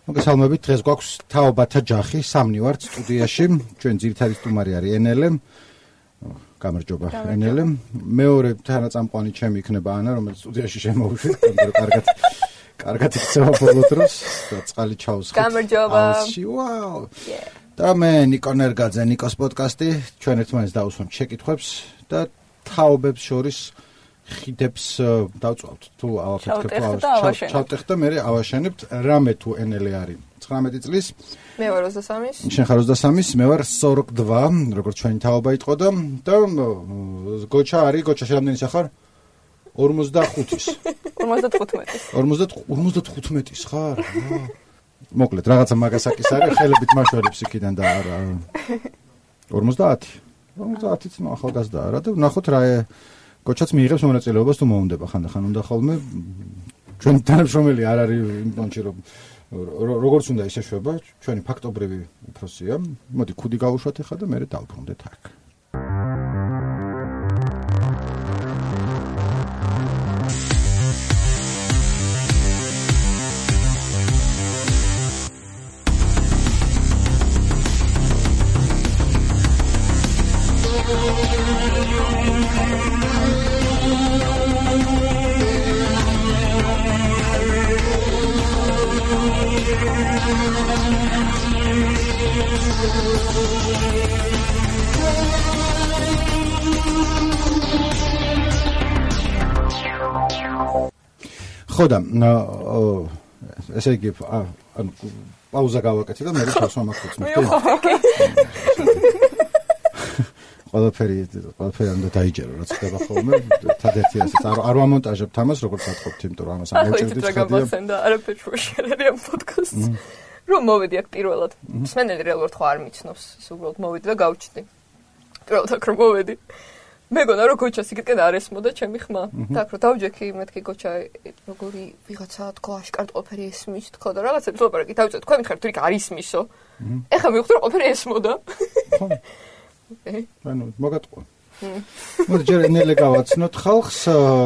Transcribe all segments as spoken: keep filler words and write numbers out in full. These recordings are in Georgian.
მოგესალმებით, დღეს გვაქვს თაობათა ჯახი, სამნი ვართ სტუდიაში, ჩვენ ძირითადი სტუმარი არის ენელე. გამარჯობა ენელე. მეორე თანაწამყვანი ჩემი იქნება ანა, რომელიც სტუდიაში შემოვიშვით, მაგრამ კარგად კარგად იქცევა ბოლო დროს და წყალი ჩაუსხით. გამარჯობა. ვაუ. და მე ნიკო ნერგაძე, ნიკოს პოდკასტი, ჩვენ ერთმანეთს დავუსვამთ შეკითხვებს და თაობებს შორის ხიდებს დავწვავთ თუ ავახერხებთ ჩავტეხთ და მე ავაშენებთ რამე თუ ენელე არის ცხრამეტი წლის მე ვარ ოცდასამის შენ ხარ ოცდასამის მე ვარ სოროკ დვა როგორც ჩვენი თაობა იყო და და გოჩა არის გოჩა რამდენი სახარ ორმოცდახუთის ორმოცდახუთის ხარ მოკლედ რაღაცა მაგასაკის არის ხელებით მაშვერებს იქიდან და არა ორმოცდაათი ორმოცდაათიც ნუ ახალგაზრდაა რა და ნახოთ რა გოჩაც მიიღებს მონაწილეობას თუ მოუნდება ხანდახან უნდა ხოლმე ჩვენ თანამშრომელი არ არის იმ პონჩი რომ როგორც უნდა ისეშვება ჩვენი ფაქტობრივი უფროსია მოდი ქუდი გავუშვათ ახლა და მე დავბრუნდეთ აქ ხოდა ესე იგი ანუ პაუზა გავაკეთე და მე შევსვამ აქ ხუთმეტი ყველაფერი ყველაფერი უნდა დაიჯერო რაც ხდება ხოლმე თადერთი ასე არ არ ვამონტაჟებ ამას როგორც ატყობთ იმიტომ რომ ამას ამოჭერდით ხადია და არაფერი შეგერია პოდკასტს რომ მოვედი აქ პირველად მსმენელი რეალურად ხო არ მიცნობს ის უბრალოდ მოვედი და გავჩდი პირველად აქ რომ მოვედი მეგონა რომ გოჩას იქიდან არ ესმოდა ჩემი ხმა და აქ რომ დავჯექი მეთქი გოჩა როგორი ვიღაცა თქო აშკარად ყველაფერი ესმის თქო და რაღაცები ლაპარაკი დავწერ თქვენ მიხარ თუ იქ არ ისმისო ეხლა მივხვდი რომ ყველაფერი ესმოდა ხო ანუ მოგატყვა მოდი ჯერ ენელე გავაცნოთ ხალხს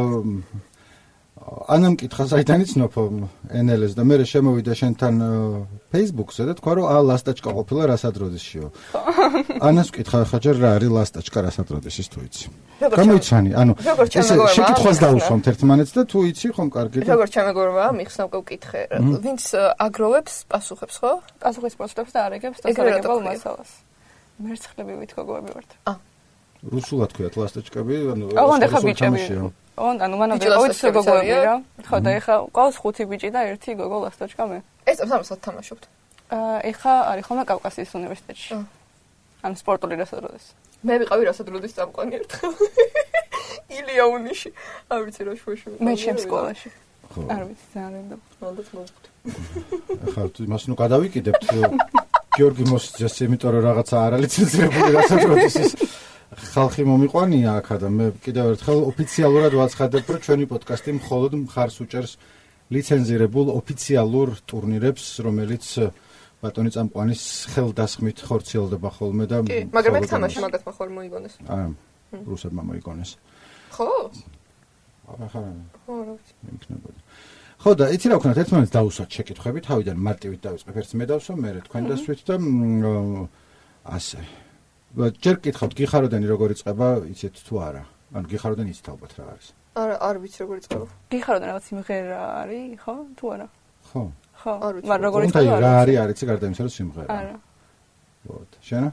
ანამ კითხა საიდან იცნობ ენელეს და მე შემოვიდა შენთან Facebook-ზე და თქვა რომ ა ლასტაჭკა ყოფილა რასადროდისშიო ანას კითხა ხა ჯერ რა არის ლასტაჭკა რასადროდისის თუ იცი გამოიცანი ანუ ეს შეკითხვას დავუსვამთ ერთმანეთს და თუ იცი ხომ კარგი და როგორც ჩემეგორმა მიხსნა უკვე ვკითხე ვინც აგროვებს პასუხებს ხო პასუხის პროცესებს და არეგებს დასარეგებელ მასალას მერცხლები ვითქოგოები ვართ ა რუსულად ქვიათ ლასტაჭკები ანუ აღონ ახლა ბიჭები ონ ანუ მანამდე ოც გოგოები რა ხო და ახლა ყავს ხუთი ბიჭი და ერთი გოგო ლასტაჭკა მე ეს სამასად თამაშობთ აა ახლა არის ხოლმე კავკასიის უნივერსიტეტში ან სპორტული რასადროდეს მე ვიყავი რასადროდეს წამყვანი ერთხელ ილია უნიში არ ვიცი რა შუაში მე ჩემ სკოლაში არ ვიცი ძალიან და მანდაც მოვხვდი ახლა თუ იმას ნუ გადავიკიდებთ გიორგი მოსძეს იმიტომ რომ რაღაცა არალიცენზირებული რასადროდეს ის ხალხი მომიყვანია აქ და მე კიდევ ერთხელ ოფიციალურად ვაცხადებ რომ ჩვენი პოდკასტი მხოლოდ მხარს უჭერს ლიცენზირებულ ოფიციალურ ტურნირებს რომელიც ბატონი წამყვანის ხელდასხმით ხორციელდება ხოლმე და კი მაგრამ მე თამაში მაგათმა ხარ მოიგონეს აა რუსებმა მოიგონეს ხო აბა ხარ ხო რა ვიცი ხო და იცი რა ვქნათ ერთმანეთს დავუსვათ შეკითხვები თავიდან მარტივით დავიწყებ ერთს მე დავსვა მე თქვენ დასვით და ასე ჯერ კითხავთ გიხაროდანი როგორ იწყება იცით თუ არა ანუ გიხაროდანი იცით ალბათ რა არის არა არ ვიცი როგორ იწყება გიხაროდანი რაღაც სიმღერა არის ხო თუ არა ხო ხო მაგრამ როგორ იწყება თუმცა რა არის არ იცი გარდა იმისა რომ სიმღერა არა ვოთ შენა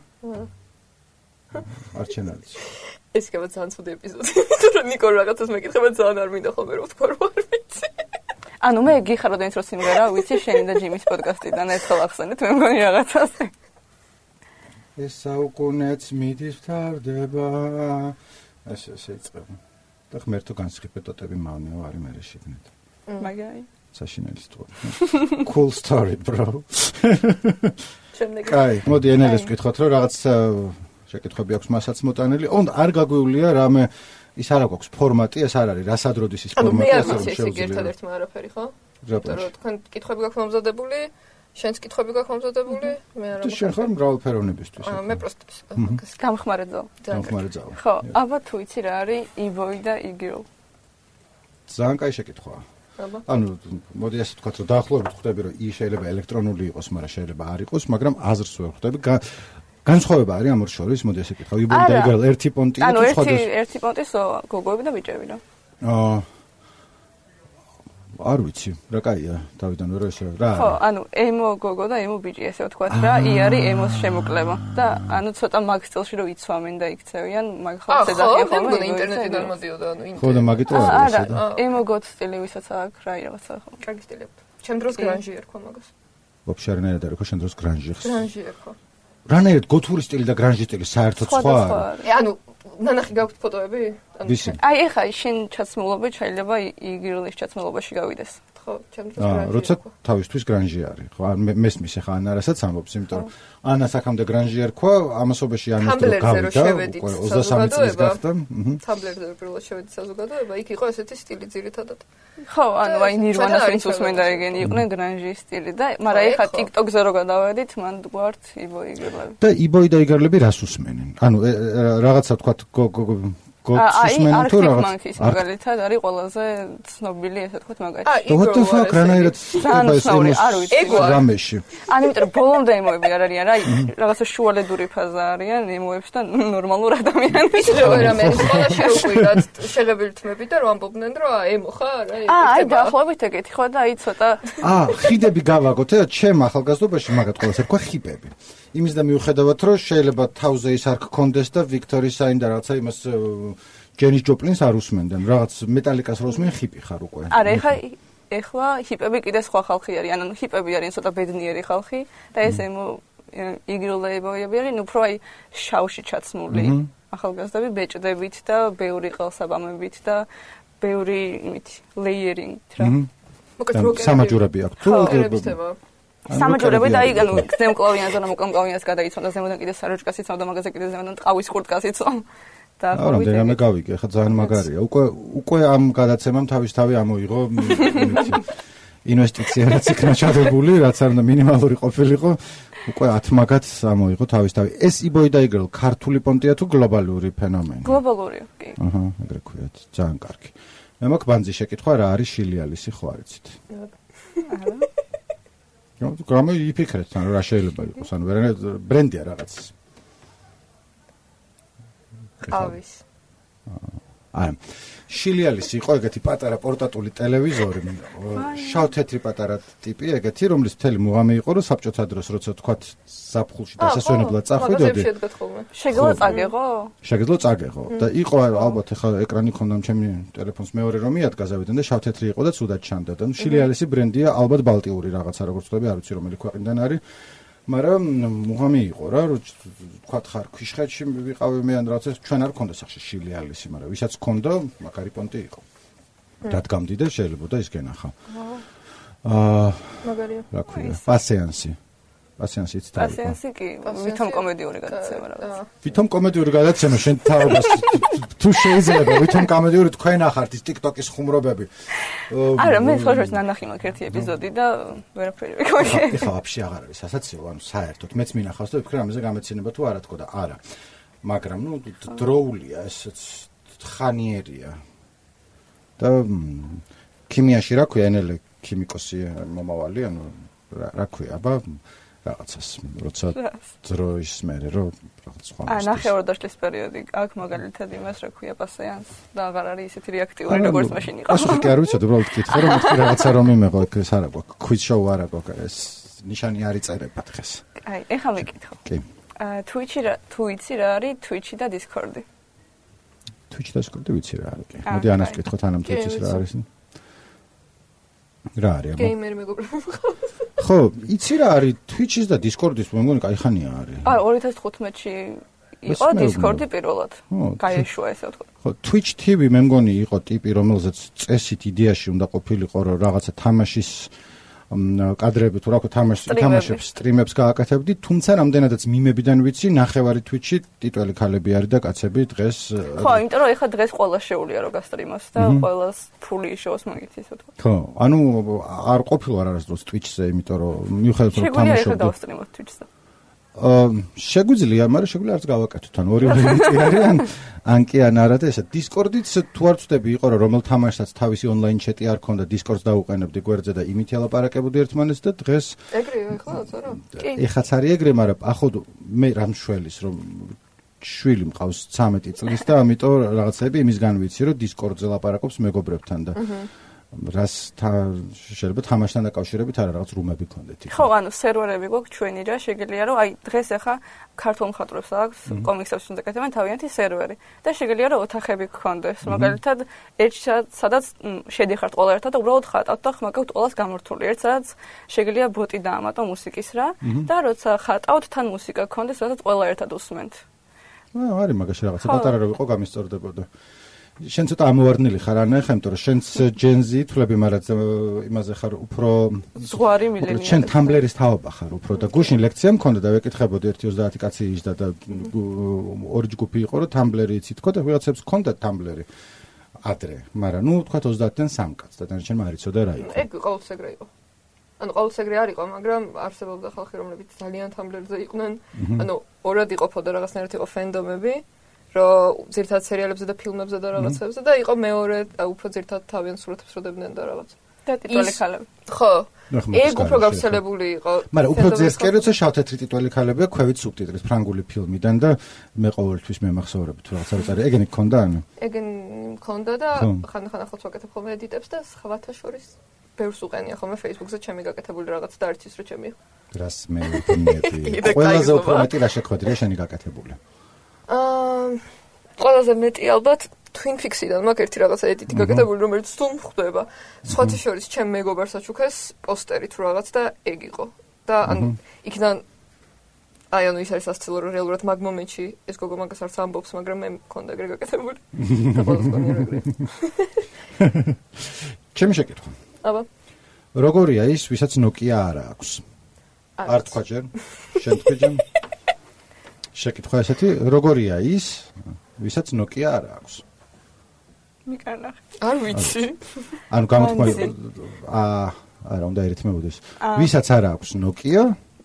არ ჩენალის ეს იქნება ძალიან ცუდი ეპიზოდი იმიტომ რომ ნიკო რაღაცას მეკითხება ძალიან არ მინდა ხოლმე რომ თქვა რომ არ ვიცი ანუ მე გიხაროდანიც რო სიმღერა ვიცი შენი და ჯიმის პოდკასტიდან ერთხელ ახსენეთ მე მგონი რაღაცაზე ეს საუკუნეც მიდის ფარდება ეს ესე იწყება და ღმერთო განსხიფეთოტები მავნეო არის მე შეგნეთ მაგარი საშინელი სიტყვა cool story bro კაი მოდი ენელეს ვკითხოთ რომ რაღაც შეკითხვები აქვს მასაც მოტანილი ონდა არ გაგვიულია რამე ის არ აქვს ფორმატი ეს არ არის რასადროდის ის ფორმატი ასე რომ შეუძლია ერთადერთმა არაფერი ხო იმიტომ რომ თქვენ კითხვები გაქვთ მომზადებული შენს კითხვები გაქვთ მომზადებული მე არა შენ ხარ მრავალფეროვნებისთვის აა მე პროსტ გამხმარე ძო გამხმარე ძო ხო აბა თუ იცი რა არის e-boy და e-girl ძალიან კაი შეკითხვაა ანუ მოდი ასე ვთქვათ, რომ დაახლოებით ხვდები, რომ ის შეიძლება ელექტრონული იყოს, მაგრამ შეიძლება არ იყოს, მაგრამ აზრს ვერ ხვდები. განსხვავება არის ამ ორ შორის, მოდი ასე ვკითხავ. იბოი და იგრელ ერთი პონტია თუ სხვა? ანუ ერთი ერთი პონტის გოგოები და ბიჭები რა. აა არ ვიცი, რა კაია, თავიდან ვერ ესე რა. ხო, ანუ ემო გოგო და ემო ბიჭი ესე ვთქვათ რა, ი არის ემოს შემოკლება და ანუ ცოტა მაგ სტილში რომ იცვამენ და იქცევიან, მაგ ხალხზე დახია ხოლმე. ხო, ინტერნეტიდან მოდიოდა, ანუ ინტერნეტი. ხო და მაგიტო არის ესე და. ემო გოთ სტილი ვისაც აქვს რა რაღაცა ხო. კარგი სტილი. ჩემ დროს გრანჟი ერქვა მაგას. ვაფშე არ ნაირად ერქვა, შენ დროს გრანჟი ხს. გრანჟი ერქვა. რანაირად გოთური სტილი და გრანჟი სტილი საერთოდ სხვა არის. ანუ ნანახი გაქვთ ფოტოები? აი ეხა შენ ჩაცმულობა შეიძლება იგრილის ჩაცმულობაში გავიდეს. ხო, ჩემთვის გრანჟი. აა, როცა თავისთვის გრანჟი არის. ხო, მესმის ეხა ანარასაც ამბობს, იმიტომ რომ ანას აქამდე გრანჟი ერქვა, ამასობაში ანას დრო გავიდა, ოცდასამი წლის გახდა. თამბლერზე პირველად შევედი საზოგადოება, იქ იყო ესეთი სტილი ძირითადად. ხო, ანუ აი ნირვანას ვინც უსმენდა ეგენი იყვნენ გრანჟი სტილი და მაგრამ ეხა TikTok-ზე რო გადავედით, მან გვართ იბოი იგრლები. და იბოი და იგრლები რას უსმენენ? ანუ რაღაცა ვთქვათ გოსუსმენენ თუ რაღაც არქის მაგალითად არის ყველაზე ცნობილი ესე ვთქვათ მაგალითად. What the fuck რანაირად ხდება ეს რამეში? ანუ იმიტომ რომ ბოლომდე ემოები არ არიან რა, რაღაცა შუალედური ფაზა არიან ემოებს და ნორმალურ ადამიანებს. რამე ყველა შეუკვირდათ შეღებილი თმები და რომ ამბობდნენ რომ ემო ხარ? აი დაახლოებით ეგეთი ხო და აი ცოტა აა ხიდები გავაგოთ და ჩემ ახალგაზრდობაში მაგათ ყველას ერქვა ხიპები. იმის და მიუხედავად რომ შეიძლება თავზე ის არ გქონდეს და ვიქტორის აინ და რაღაცა იმას ჯენის ჯოპლინს არ უსმენდნენ რაღაც მეტალიკას რო უსმენ ხიპი ხარ უკვე არა ეხა ეხლა ჰიპები კიდე სხვა ხალხი არის ანუ ჰიპები არიან ცოტა ბედნიერი ხალხი და ეს ემო იგრილეიბოები არიან უფრო აი შავში ჩაცმული ახალგაზრდები ბეჭდებით და ბევრი ყელსაბამებით და ბევრი იმით ლეიერინგით რა მოკლედ სამაჯურები აქვს თუ სამაჯურები და აი ანუ ზემკლავიანს და მოკამკლავიანს გადაიცვალა და ზემოდან კიდე საროჭკას იცავდა მაგაზე კიდე ზემოდან ტყავის ხურტკას იცავდა და ხო რამდენიმე გავიგე ხა ძალიან მაგარია უკვე უკვე ამ გადაცემამ თავის თავი ამოიღო ინვესტიცია რაც იქნა ჩადებული რაც არ უნდა მინიმალური ყოფილიყო უკვე ათ მაგათ ამოიღო თავის თავი ეს იბოი და იგრელ ქართული პონტია თუ გლობალური ფენომენი გლობალურია კი აჰა ეგრე ქვიათ ძალიან კარგი მე მაქვს ბანძი შეკითხვა რა არის შილიალისი ხო არიცით არა ნუ გრამე იფიქრეთ ანუ რა შეიძლება იყოს ანუ ვერანაირ ბრენდია რაღაც ყავის აი შილიალისი იყო ეგეთი პატარა პორტატული ტელევიზორი შავ-თეთრი პატარა ტიპი ეგეთი რომლის მთელი მუღამი იყო რომ საბჭოთა დროს როცა თქვათ ზაფხულში დასასვენებლად წახვიდოდი შეგეძლო წაგეღო შეგეძლო წაგეღო და იყო ალბათ ახლა ეკრანი ქონდა ჩემი ტელეფონს მეორე რომ მიადგა ზავიდან და შავ-თეთრი იყო და ცუდად ჩანდა და შილიალისი ბრენდია ალბათ ბალტიური რაღაცა როგორც ვთქვი არ ვიცი რომელი ქვეყნიდან არის მაგრამ მუღამი იყო რა თქვათ ხარ ქვიშხეთში ვიყავი მე ან რაღაცა ჩვენ არ ქონდა სახში შილიალისი მაგრამ ვისაც ქონდა მაგარი პონტი იყო დადგამდი და შეიძლება და ის გენახა აა მაგარია რა ქვია პასეანსი პასეანსი იცით პასეანსი კი ვითომ კომედიური გადაცემა რაღაც ვითომ კომედიური გადაცემა შენ თავობას თუ შეიძლება ვითომ კომედიური თქვენ ახართ ის TikTok-ის ხუმრობები არა მე ხოშოს ნანახი მაქვს ერთი ეპიზოდი და ვერაფერი ვიქოშე ეხლა ვაფშე აღარ არის სასაცილო ანუ საერთოდ მეც მინახავს და ვფიქრე ამაზე გამეცენება თუ არა თქო და არა მაგრამ ნუ დროულია ესეც ხანიერია და ქიმიაში რა ქვია ენელე ქიმიკოსი მომავალი ანუ რა ქვია აბა რაღაცას როცა დროის მერე რო რაღაც სხვა აა ნახევარდაშლის პერიოდი აქ მაგალითად იმას რა ქვია პასეანს და აღარ არის ისეთი რეაქტიული როგორც მაშინ იყო ასე კი არ ვიცი უბრალოდ კითხე რომ მეთქი რაღაცა რომ იმეღო ეს არა გვაქვს quiz show არა გვაქვს ეს ნიშანი არ იწერებათ ხეს აი ეხლა მეკითხო კი აა Twitch-ი რა Twitch-ი რა არის Twitch-ი და Discord-ი Twitch და Discord-ი ვიცი რა არის კი მოდი ანას კითხოთ ანამ Twitch-ის რა არის რა არის გეიმერი მეგობრებო ხო, იცი რა არის Twitch-ის და Discord-ის მე მგონი კაი ხანია არის. აი ორი ათას თხუთმეტში იყო Discord-ი პირველად. გაეშვა ესე ვთქვა. ხო, Twitch T V მე მგონი იყო ტიპი, რომელზეც წესით იდეაში უნდა ყოფილიყო, რომ რაღაცა თამაშის კადრები თუ რა ქვია თამაშებს სტრიმებს გააკეთებდი, თუმცა რამდენადაც მიმებიდან ვიცი, ნახევარი Twitch-ი ტიტველი ქალები არის და კაცები დღეს ხო, იმიტომ რომ ეხლა დღეს ყველა შეუძლია რომ გასტრიმოს და ყველას ფული იშოვოს მაგით ისე ვთქვა. ხო, ანუ არ ყოფილა არასდროს Twitch-ზე, იმიტომ რომ მიუხედავად რომ თამაშობდი. შეგვიძლია ეხლა დავსტრიმოთ Twitch-ზე. შეგვიძლია, მაგრამ შეგვიძლია არც გავაკეთოთ, ან ორი ვარიანტი არიან, ან კი ან არა და ესა Discord-იც თუ არ ვწდები იყო რომ რომელ თამაშსაც თავისი ონლაინ ჩეტი არ ქონდა, Discord-ს დაუყენებდი გვერდზე და იმით ელაპარაკებოდი ერთმანეთს და დღეს ეგრეა ეხლაც არა? კი. ეხაც არის ეგრე, მაგრამ ახოდ მე რამ შველის რომ შვილი მყავს ცამეტი წლის და ამიტომ რაღაცები იმისგან ვიცი რომ Discord-ზე ლაპარაკობს მეგობრებთან და რას შეიძლება თამაშთან დაკავშირებით არა რაღაც რუმები ქონდეთ იქ. ხო, ანუ სერვერები გვაქვს ჩვენი რა, შეგიძლია რომ აი დღეს ახლა ქართულ მხატვრებს აქვს კომიქსებს უნდა გაკეთებენ თავიანთი სერვერი და შეგიძლია რომ ოთახები გქონდეს. მაგალითად, ერთ სადაც შედიხართ ყველა ერთად და უბრალოდ ხატავთ და ხმაგავთ ყველას გამორთული. ერთ სადაც შეგიძლია ბოტი დაამატო მუსიკის რა და როცა ხატავთ თან მუსიკა გქონდეს, სადაც ყველა ერთად უსმენთ. ნუ არის მაგაში რაღაცა პატარა რო იყო გამისწორდებოდა. შენ ცოტა ამოვარდნილი ხარ ანა ხა, იმიტომ რომ შენც ჯენზი თვლები, მაგრამ იმაზე ხარ უფრო ზღვარი მილენიალი. შენ თამბლერის თაობა ხარ უფრო და გუშინ ლექცია მქონდა და ვეკითხებოდი ერთი ოცდაათი კაცი იჯდა და ორი ჯგუფი იყო რომ თამბლერი იცით თქო და ვიღაცებს ჰქონდა თამბლერი ადრე, მაგრამ ნუ თქვა ოცდაათიდან სამ კაცს და დანარჩენმა არ იცოდა რა იყო. ეგ ყოველსეგრე იყო. ანუ ყოველსეგრე არ იყო, მაგრამ არსებობდა ხალხი, რომლებიც ძალიან თამბლერზე იყვნენ. ანუ ორად იყოფოდა რაღაცნაირად იყო ფენდომები. რომ ზირთად სერიალებზე და ფილმებზე და რაღაცებზე და იყო მეორე უფრო ზირთად თავიანთ სურათებს როდებდნენ და რაღაც. და ტიტული ქალები. ხო. ეგ უფრო გავრცელებული იყო. მაგრამ უფრო ძერსკე როცა შავ-თეთრი ტიტული ქალებია ქვევით სუბტიტრის ფრანგული ფილმიდან და მე ყოველთვის მემახსოვრებით რაღაცა წარი ეგენი გქონდა ანუ. ეგენი მქონდა და ხანდახან ახლაც ვაკეთებ ხოლმე ედიტებს და სხვათა შორის ბევრს უყენია ხოლმე Facebook-ზე ჩემი გაკეთებული რაღაც და არც ის რომ ჩემი. რას მე ვფიქრობ. ყველაზე უფრო მეტი რა შეხვედრია შენი გაკეთებული. აა ყველაზე მეტი ალბათ Twin Peaks-იდან მაქვს ერთი რაღაცა ედიტი გაკეთებული, რომელიც თუ მხვდება. სხვათა შორის ჩემ მეგობარს აჩუქეს პოსტერი თუ რაღაც და ეგ იყო. და ანუ იქიდან აი ანუ ის არის ასწილო რომ რეალურად მაგ მომენტში ეს გოგო მაგას არც ამბობს, მაგრამ მე მქონდა ეგრე გაკეთებული. და ყველას მქონია ეგრე. ჩემი შეკითხვა. აბა. როგორია ის, ვისაც Nokia არ აქვს? არ თქვა ჯერ? შენ თქვი ჯერ? შეკითხვა ესეთი, როგორია ის, ვისაც Nokia არ აქვს? მიკარნახე. არ ვიცი. ანუ გამოთქვა აა არა, უნდა ერითმებოდეს. ვისაც არ აქვს Nokia,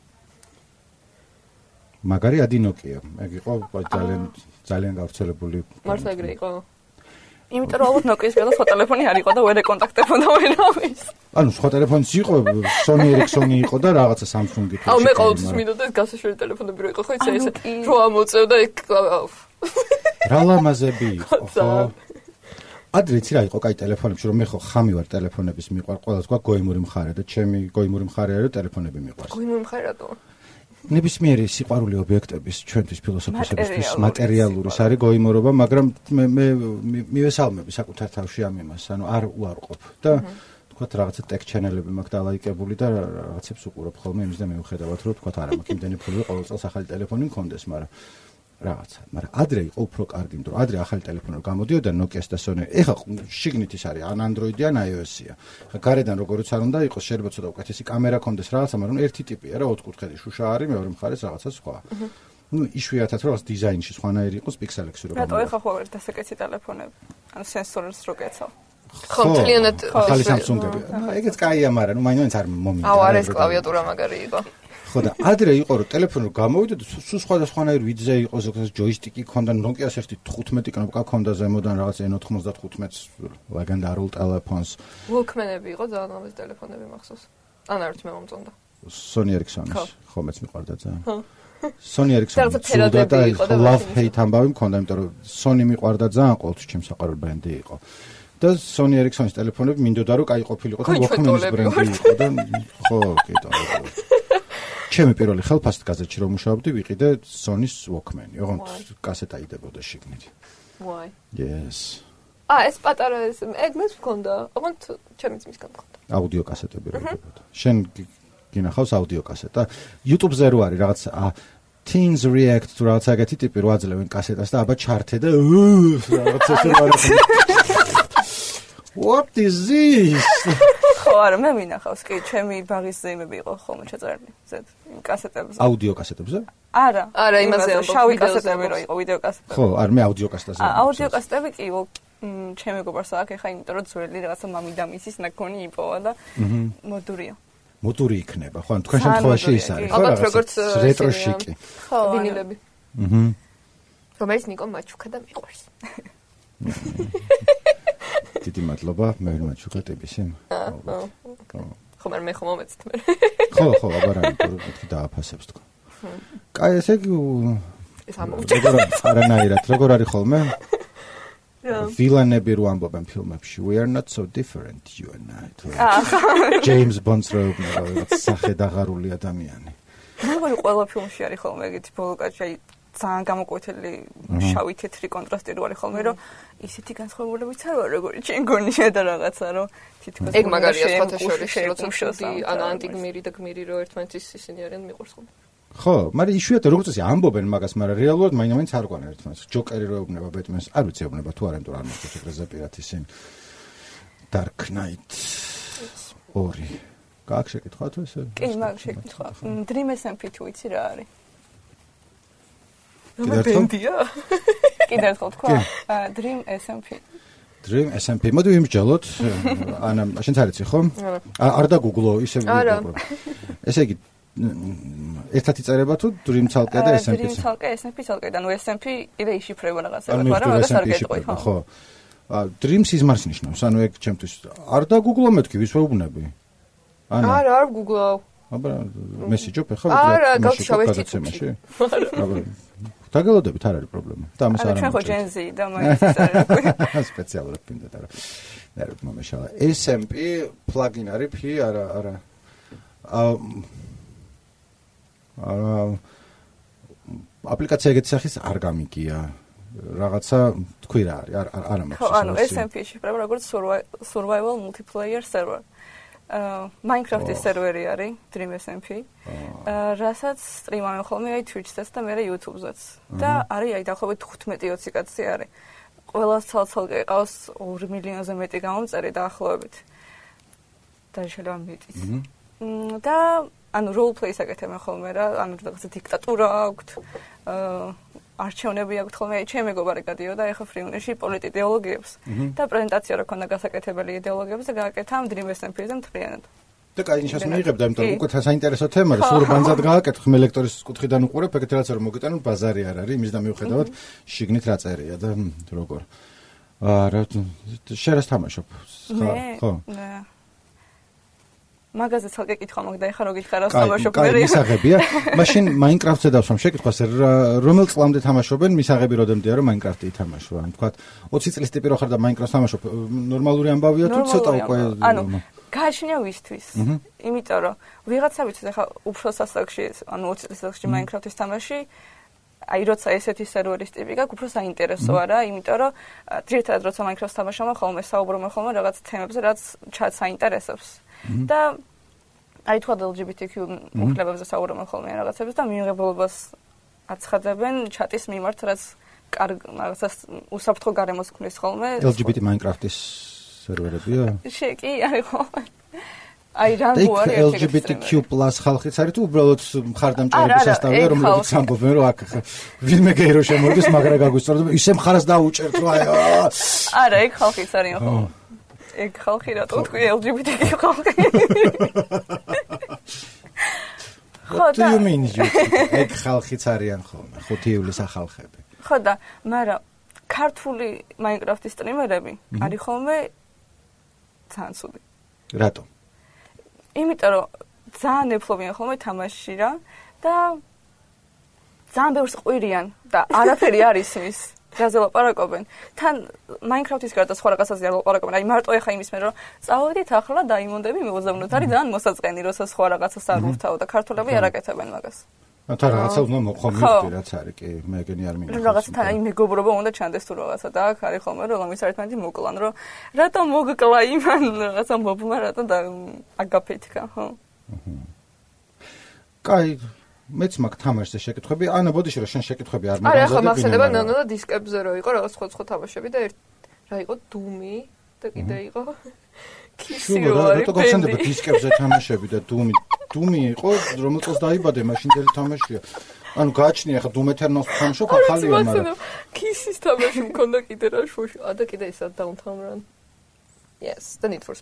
მაგარი ადი Nokia. ეგ იყო ძალიან ძალიან გავრცელებული. მართლა ეგრე იყო. იმიტომ რომ ალბათ Nokia-ის გადას სხვა ტელეფონი არ იყო და ვერ ეკონტაქტებოდა ვერავის. ანუ სხვა ტელეფონიც იყო, Sony Ericsson-ი იყო და რაღაცა Samsung-ი. აუ მე ყოველთვის მინდოდა ეს გასაშველი ტელეფონები რო იყო, ხო იცი ესე რო ამოწევ და ეგ რა ლამაზები იყო, ხო? ადრე იცი რა იყო კაი ტელეფონებში, რომ მე ხო ხამი ვარ ტელეფონების მიყვარ, ყველას გვაქვს გოიმური მხარე და ჩემი გოიმური მხარე არის ტელეფონები მიყვარს. გოიმური მხარე რატო? ნებისმიერი სიყვარული ობიექტების ჩვენთვის ფილოსოფოსებისთვის მატერიალურის არის გოიმურობა, მაგრამ მე მე მივესალმები საკუთარ თავში ამ იმას, ანუ არ უარყოფ და თქვათ რაღაცა ტექ ჩენელები მაქვს დალაიკებული და რაღაცებს უყურებ ხოლმე იმის და მივხვდათ რომ თქვათ არა მაქვს იმდენი ფული ყოველ წელს ახალი ტელეფონი მქონდეს, მაგრამ რაღაცა, მაგრამ ადრე იყო უფრო კარგი, იმიტომ რომ ადრე ახალი ტელეფონი გამოდიოდა Nokia-ს და Sony. ეხა შიგნით ის არის ან Android-ი ან iOS-ია. ხა გარედან როგორიც არ უნდა იყოს, შეიძლება ცოტა უკეთესი კამერა ქონდეს რაღაცა, მაგრამ ერთი ტიპია რა, ოთხკუთხედი შუშა არის, მეორე მხარეს რაღაცა სხვა. ნუ იშვიათად რაღაც დიზაინში სხვანაირი იყოს პიქსელექსი რო. რატო ეხა ხო არის დასაკეთე ტელეფონები? ანუ სენსორებს რო კეცავ. ხო, მთლიანად ახალი Samsung-ები. ეგეც კაია, მაგრამ ნუ მაინც არ მომინდა. აუ, არა ეს კლავიატურა მაგარი იყო. ხო და ადრე იყო რომ ტელეფონი გამოვიდა და სულ სხვადასხვანაირი ვიძე იყო, ზოგადად ჯოისტიკი ქონდა, Nokia-ს ერთი თხუთმეტი კნოპკა ქონდა ზემოდან რაღაც ენ ოთხმოცდათხუთმეტს ლეგენდარულ ტელეფონს. Walkman-ები იყო ძალიან ლამაზი ტელეფონები მახსოვს. ან არც მე მომწონდა. Sony Ericsson-ის ხო მეც მიყვარდა ძალიან. Sony Ericsson-ი და love hate ამბავი მქონდა, იმიტომ რომ Sony მიყვარდა ძალიან, ყოველთვის ჩემს საყვარელ ბრენდი იყო. და Sony Ericsson-ის ტელეფონები მინდოდა რომ კაი ყოფილიყო და Walkman-ის ბრენდი იყო და ხო, კიტო. ჩემი პირველი ხელფასით გაზეთში რომ მუშაობდი, ვიყიდე Sony-ს Walkman-ი, ოღონდ კასეტა იდებოდა შიგნით. Why? Yes. აა ეს პატარა ეს ეგ მეც მქონდა, ოღონდ ჩემიც მისგან მქონდა. აუდიო კასეტები რო იდებოდა. შენ გინახავს აუდიო კასეტა. YouTube-ზე რო არის რაღაც Teens React თუ რაღაც აგეთი ტიპი რო აძლევენ კასეტას და აბა ჩართე და რაღაც ესე რაღაც. What is this? ხო, არა, მე მინახავს, კი, ჩემი ბაღის ზეიმები იყო ხოლმე ჩაწერილი, ზედ, იმ კასეტებზე. აუდიო კასეტებზე? არა. არა, იმაზე ამბობ, შავი კასეტები რო იყო, ვიდეო კასეტები. ხო, არ მე აუდიო კასეტაზე. აუდიო კასეტები კი, ჩემი მეგობარს აქვს, ეხა იმიტომ რომ ძველი რაღაცა მამიდამისის ნაკონი იპოვა და მოდურია. მოდური იქნება, ხო, ან თქვენ შემთხვევაში ის არის, ხო, რაღაც რეტრო შიკი. ხო, ვინილები. აჰა. რომელიც ნიკომ მაჩუქა და მიყვარს. დიდი მადლობა, მე ვერ მაჩუქა ტიპისი. ხო, მაგრამ მე ხომ მომეცით მე. ხო, ხო, აბა რა, მეთქი დააფასებს თქო. კაი, ესე იგი ეს ამოვჭა. არანაირად, როგორ არის ხოლმე? ვილანები რო ამბობენ ფილმებში, we are not so different you and I. James Bond-ს რო უბრალოდ სახედაღარული ადამიანი. მაგარი ყველა ფილმში არის ხოლმე ეგეთი ბოლოკაჭი, აი ძალიან გამოკვეთილი შავი თეთრი კონტრასტი რო არის ხოლმე, რომ ისეთი განსხვავებულებიც არ არის, როგორი ჩემ გონია და რაღაცა, რომ თითქოს ეგ მაგარია სხვათა შორის, როცა შევდი ან ანტიგმირი და გმირი რო ერთმანეთის ისინი არიან მიყვარს ხოლმე. ხო, მაგრამ იშვიათად როგორც წესი ამბობენ მაგას, მაგრამ რეალურად მაინც არ გვან ერთმანეთს. ჯოკერი რო ეუბნება ბეტმენს, არ ვიცი ეუბნება თუ არ ემტურ არ მოხდეს ეგრეზე პირად ისინი. Dark Knight ორი. გაქვს შეკითხვა თუ ესე? კი, მაქვს შეკითხვა. Dream S M P თუ იცი რა არის? რომელი ბენდია? კიდევ ერთხელ თქვა, Dream S M P. Dream S M P. მოდი ვიმსჯელოთ. ანა, შენც არ იცი ხო? არ დაგუგლო, ისე ვიგუგლო. ესე იგი ერთად იწერება თუ Dream ცალკე და S M P? Dream ცალკე, S M P ცალკე და ნუ S M P კიდე იშიფრება რაღაცა, მაგრამ მაგას არ გეტყვი, ხო? ხო. Dream სიზმარს ნიშნავს, ანუ ეგ ჩემთვის არ დაგუგლო მეთქი, ვის ვეუბნები? არა, არ გუგლავ. აბა მესიჯობ ახლა არა, გავშავე წიწმაში. აბა დაგელოდებით არ არის პრობლემა. და ამას არ არის. ჩვენ ხო Gen Z და მაინც არის. სპეციალურად პინდა და რა. მე რა მომეშალა. S M P პლაგინ არის ფი არა არა. აა აა აპლიკაცია ეგეთ სახის არ გამიგია. რაღაცა თქვი რა არის? არ არ ამაქვს. ხო, ანუ S M P შიფრება როგორც survival multiplayer server. აა Minecraft-ის სერვერი არის Dream S M P. აა რასაც სტრიმავენ ხოლმე აი Twitch-საც და მე YouTube-საც. და არის აი დაახლოებით თხუთმეტი ოცი კაცი არის. ყველას ცალ-ცალკე ყავს ორი მილიონზე მეტი გამომწერი დაახლოებით. და შეიძლება მეტიც. და ანუ role play-ს აკეთებენ ხოლმე რა, ანუ რაღაცა დიქტატურა აქვთ. აა არჩევნები აქვთ ხოლმე, ჩემი მეგობარი გადიოდა ეხა ფრიუნეში პოლიტიდეოლოგიებს და პრეზენტაცია რა ქონდა გასაკეთებელი იდეოლოგიებს და გააკეთა ამ Dream S M P-ზე მთლიანად. და კაი ნიშნავს მიიღებდა, იმიტომ რომ უკვე საინტერესო თემა რა, სულ ბანძად გააკეთე, ხმ ელექტორის კუთხიდან უყურებ, ეგეთი რაღაცა რომ მოგიტანო, ბაზარი არ არის, იმის და მიუხედავად შიგნით რა წერია და როგორ. აა რა შენ რას თამაშობ? ხო. ნე. მაგაზე ცალკე კითხვა მაგდა ეხა რო გითხარ რას თამაშობ მე. კაი, მისაღებია. მაშინ Minecraft-ზე დავსვამ შეკითხვას, რომელ წლამდე თამაშობენ, მისაღები როდემდეა რომ Minecraft-ი ითამაშო? ანუ თქვა ოცი წლის ტიპი რო ხარ და Minecraft თამაშობ, ნორმალური ამბავია თუ ცოტა უკვე ანუ გააჩნია ვისთვის. იმიტომ რომ ვიღაცა ვიცით ეხა უფრო სასწრაფში, ანუ ოცი წლის ასაკში Minecraft-ის თამაში აი როცა ესეთი სერვერის ტიპი გაქვს, უფრო საინტერესოა რა, იმიტომ რომ ძირითადად როცა Minecraft-ს თამაშობ, ხოლმე საუბრობენ ხოლმე რაღაც თემებზე, რაც ჩატს საინტერესებს. და აი თქვა L G B T Q უფლებებზე საუბრობენ ხოლმე რაღაცებს და მიიღებულობას აცხადებენ ჩატის მიმართ, რაც კარგ რაღაცას უსაფრთხო გარემოს ქმნის ხოლმე. L G B T Minecraft-ის სერვერებია? შეკი არის ხოლმე. აი რანგო არის L G B T Q plus ხალხიც არის თუ უბრალოდ მხარდამჭერების სასტავია, რომლებიც ამბობენ რომ აქ ვინმე გერო შემოდის, მაგრა გაგვისწორდა, ისე მხარს დაუჭერთ რა. არა, ეგ ხალხიც არის ხოლმე. ეგ ხალხი რატო თქვი L G B T Q ხალხი? What do you mean you? ეგ ხალხიც არიან ხოლმე, ხუთიულის ახალხები. ხო და, მაგრამ ქართული Minecraft-ის სტრიმერები არის ხოლმე ძალიან ცუდი. რატო? იმიტომ რომ ძალიან ეფლობიან ხოლმე თამაშში რა და ძალიან ბევრს ყვირიან და არაფერი არის ის რაზე ლაპარაკობენ. თან Minecraft-ის გარდა სხვა რაღაცაზე არ ლაპარაკობენ. აი მარტო ეხა იმის მე რომ წავედით ახლა დაიმონდები მივუზავნოთ. არის ძალიან მოსაწყენი, როცა სხვა რაღაცას არ ურთავ და ქართულები არ აკეთებენ მაგას. თან რაღაცა უნდა მოხმოვდი რაც არის კი, მე ეგენი არ მინახავს. რაღაცა თან აი მეგობრობა უნდა ჩანდეს თუ რაღაცა და აქ არის ხოლმე რომ ლამის ერთმანეთი მოკლან, რომ რატომ მოგკლა იმან რაღაცა მობმა რატომ და აგაფეთქა, ხო? კაი მეც მაგ თამაშზე შეკითხები. ანა, ბოდიში რა შენ შეკითხები არ მაგაზია. არა, ხო მახსენდება ნანო და დისკებზე რო იყო რაღაც სხვა სხვა თამაშები და რა იყო დუმი და კიდე იყო კისი რო არის. რატო გახსენდება დისკებზე თამაშები და დუმი? დუმი იყო რომელ წელს დაიბადე, მაშინ ძელი თამაშია. ანუ გააჩნია ხა Doom Eternal-ს თამაშობ ახალია, მაგრამ კისის თამაში მქონდა კიდე რა შუაში. ა და კიდე ისა Downtown Run. Yes, the Need for Speed.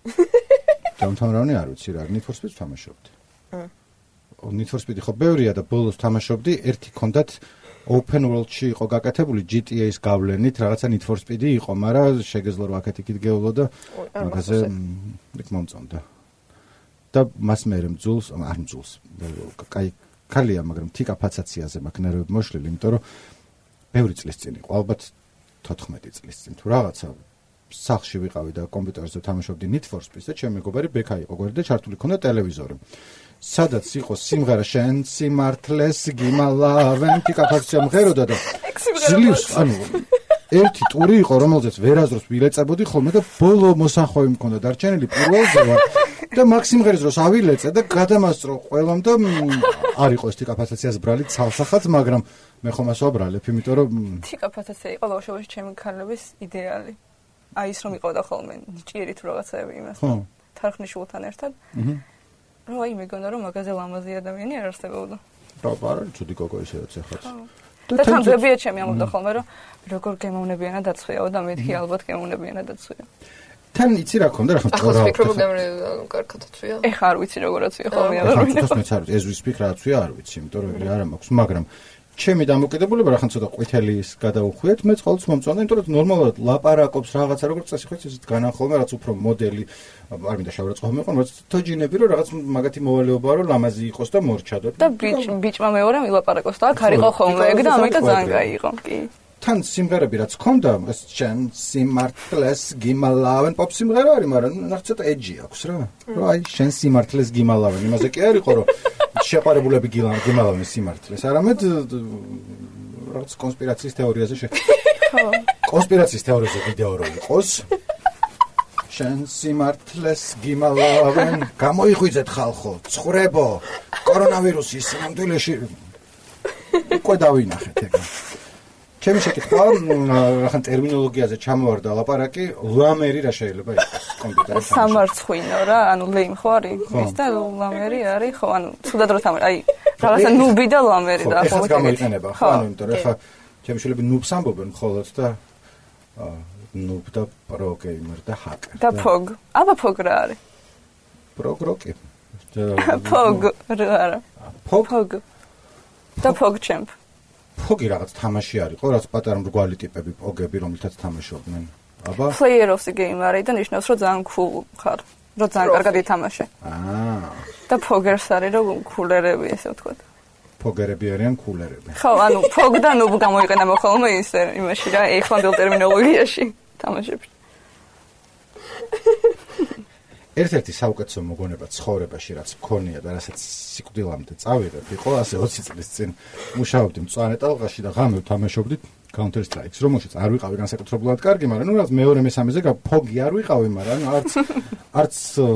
დამთავრებული არ ვიცი რა, Need for Speed თამაშობდი. Need for Speed ხო ბევრია და ბოლოს თამაშობდი, ერთი კონდათ open world-ში იყო გაკეთებული G T A-ის გავლენით, რაღაცა Need for Speed იყო, მაგრამ შეგეძლო რომ აქეთ-იქით გეულო და მაგაზე იქ მომწონდა. და მას მერე მძულს, არ მძულს, კაი ქალია, მაგრამ თიკა ფაცაციაზე მაქვს ნერვები მოშლილი, იმიტომ რომ ბევრი წლის წინ იყო, ალბათ თოთხმეტი წლის წინ თუ რაღაცა სახლში ვიყავი და კომპიუტერზე თამაშობდი Need for Speed-ს და ჩემი მეგობარი ბექა იყო გვერდით და ჩართული ქონდა ტელევიზორი. სადაც იყო სიმღერა შენ სიმართლეს გიმალავენ თიკა ფაქცია მღეროდა და ძლივს ანუ ერთი ტური იყო რომელზეც ვერაზროს ვილეწებოდი ხოლმე და ბოლო მოსახვევი მქონდა დარჩენილი პირველზე ვარ და მაქსიმღერის დროს ავილეწე და გადამასწრო ყველამ და არ იყო ეს თიკა ფაცაციას ბრალი ცალსახაც მაგრამ მე ხომ ასვაბრალებ იმიტომ რომ თიკა ფაცაცია იყო ბავშვობაში ჩემი ქალების იდეალი აი ის რომ იყოდა ხოლმე ჭიერი თუ რაღაცაები იმასთან თარხნიშვილთან ერთად რომ აი მეგონა რომ მაგაზე ლამაზი ადამიანი არ არსებობდა. რა არა, ცუდი გოგო ისედაც ეხაც. და თან ბებია ჩემი ამბობდა ხოლმე რომ როგორ გემოვნებიანად დაცხვიაო და მეთქი ალბათ გემოვნებიანად დაცხვია. თან იცი რა ქონდა რა ხომ რა ფიქრობ გემოვნებიანად კარგად დაცხვია? ეხა არ ვიცი როგორ აცვია ხოლმე არ ვიცი. ეს მეც არ ვიცი, ეს ვის ფიქრა აცვია არ ვიცი, იმიტომ რომ არა მაქვს, მაგრამ ჩემი დამოკიდებულება რახან ცოტა ყვითელის გადაუხვიეთ, მე წყალს მომწონდა, იმიტომ რომ ნორმალურად ლაპარაკობს რაღაცა როგორც წესი ხო ისეთ განახოლმე რაც უფრო მოდელი არ მინდა შავრაწყობი იყო, բայց თოჯინები რომ რაღაც მაგათი მოვალეობაა რომ ლამაზი იყოს და მორჩადო. და ბიჭ ბიჭმა მეორე მილაპარაკოს და აქ არ იყო ხოლმე ეგ და ამიტომ ძალიან კაი იყო. კი. თან სიმღერები რაც ქონდა, ეს შენ სიმართლეს გიმალავენ პოპ სიმღერა არის, მაგრამ ნახე ცოტა ეჯი აქვს რა. რა აი შენ სიმართლეს გიმალავენ, იმაზე კი არ იყო რომ შეყარებულები გიმალავენ სიმართლეს. არამედ რაღაც კონსპირაციის თეორიაზე შე. ხო. კონსპირაციის თეორიაზე ვიდეო რო იყოს. შენ სიმართლეს გიმალავენ, გამოიხვიძეთ ხალხო, ცხრებო, კორონავირუსის სინამდვილეში უკვე დავინახეთ ეგ. ჩემი შეკითხვა, რახან ტერმინოლოგიაზე ჩამოვარდა ლაპარაკი, ლამერი რა შეიძლება იყოს კომპიუტერში? სამარცხვინო რა, ანუ ლეიმ ხო არის? ის და ლამერი არის, ხო, ანუ თუდად რო თამარ, აი, რაღაცა ნუბი და ლამერი და ხო. ეს გამოიყენება, ხო, ანუ იმიტომ რომ ხა ჩემი შვილები ნუბს ამბობენ მხოლოდ და ნუბ და პროგეიმერ და ჰაკერ. და ფოგ. აბა ფოგ რა არის? პროგროკი. ფოგ რა არა? ფოგ. და ფოგ ჩემპ. ფოგი რაღაც თამაში არისო, რაც პატარა მრგვალი ტიპები პოგები, რომელთაც თამაშობდნენ. აბა player of the game არის და ნიშნავს, რომ ძალიან cool ხარ, რომ ძალიან კარგად ითამაშე. აა. და ფოგერს არის, რომ კულერები, ესე ვთქვათ. ფოგერები არიან კულერები. ხო, ანუ ფოგ და ნუბ გამოიყენება ხოლმე ისე იმაში რა, ეხლანდელ ტერმინოლოგიაში თამაშებში. ერთ-ერთი საუკეთესო მოგონება ცხოვრებაში, რაც მქონია და რასაც სიკვდილამდე წავიღებ, იყო ასე ოცი წლის წინ მუშაობდი მწვანე ტალღაში და ღამე ვთამაშობდი Counter Strike-ს, რომელშიც არ ვიყავი განსაკუთრებულად კარგი, მაგრამ ნუ რაც მეორე მესამეზე ფოგი არ ვიყავი, მაგრამ არც არც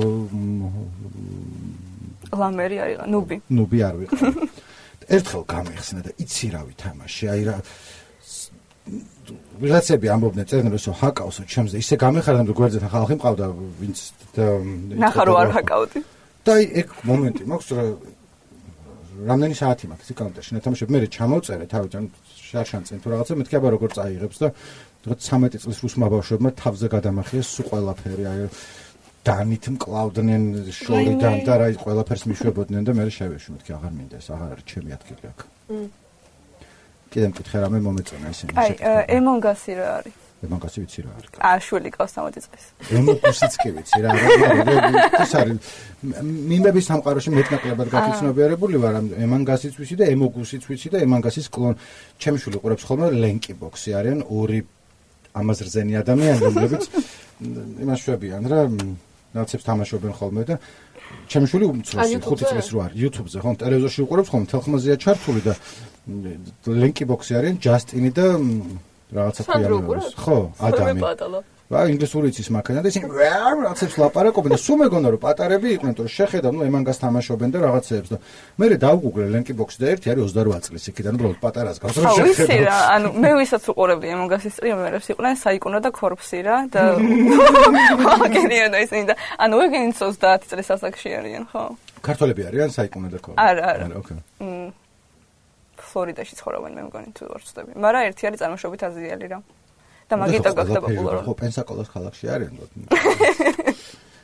ლამერი არ იყო, ნუბი. ნუბი არ ვიყავი. ერთხელ გამეხსნა და იცი რა ვითამაშე, აი რა ვიღაცები ამბობდნენ წერდნენ რომ ჰაკავსო ჩემზე ისე გამეხარდა რომ გვერდზე ხალხი მყავდა ვინც ნახა რომ არ ჰაკავდი და ეგ მომენტი მაქვს რა რამდენი საათი მაქვს ის კაუნტერში ნათამაშებ მე ჩამოვწერე თავიდან შარშანწინ თუ რაღაცა მეთქი აბა როგორ წაიღებს და რაღაც ცამეტი წლის რუსმა ბავშვებმა თავზე გადამახიეს სულ ყველაფერი აი დანით მკლავდნენ შორიდან და რა ყველაფერს მიშვებოდნენ და მე შევეში მეთქი აღარ მინდა ეს აღარ არის ჩემი ადგილი აქ კიდე მკითხე რამე მომეწონა ისინი. აი, Among Us-ი რა არის? Among Us-ი ვიცი რა არის. აა, შვილი ყავს თამოდი წლის. Among Us-იც კი ვიცი რა არის. ეს არის მიმების სამყაროში მეტნაკლებად გაგიცნობიერებული ვარ. Among Us-იც ვიცი და Among Us-იც ვიცი და Among Us-ის კლონ. ჩემი შვილი ყურებს ხოლმე Lanky Box-ი არიან ორი ამაზრზენი ადამიანი, რომლებიც იმას შვებიან რა, ნაცებს თამაშობენ ხოლმე და ჩემი შვილი უმცროსი ხუთი წლის რო არის YouTube-ზე, ხო, ტელევიზორში უყურებს ხოლმე, თელხმაზეა ჩართული და Lanky Box-ი არიან ჯასტინი და რაღაცა ქვია. ხო, ადამი. რა ინგლისური იცის მაქანა და ისინი რაღაცებს ლაპარაკობენ და სულ მეგონა რომ პატარები იყვნენ, თორე შეხედავ, ნუ Among Us თამაშობენ და რაღაცეებს და მე დავუგუგლე Lanky Box-ი და ერთი არის ოცდარვა წლის იქიდან უბრალოდ პატარას გავს რა შეხედავ. ვიცი რა, ანუ მე ვისაც უყურებდი Among Us-ის სტრიმერებს იყვნენ საიკუნო და Corpse რა და აგენია და ისინი და ანუ ეგენიც ოცდაათი წლის ასაკში არიან, ხო? ქართველები არიან საიკუნო და Corpse. არა, არა. ოკეი. მ ფლორიდაში ცხოვრობენ მე მგონი თუ არ ვწდები. მაგრამ ერთი არის წარმოშობით აზიელი რა. და მაგიტო გახდა პოპულარული. ხო, პენსაკოლოს ქალაქში არიან.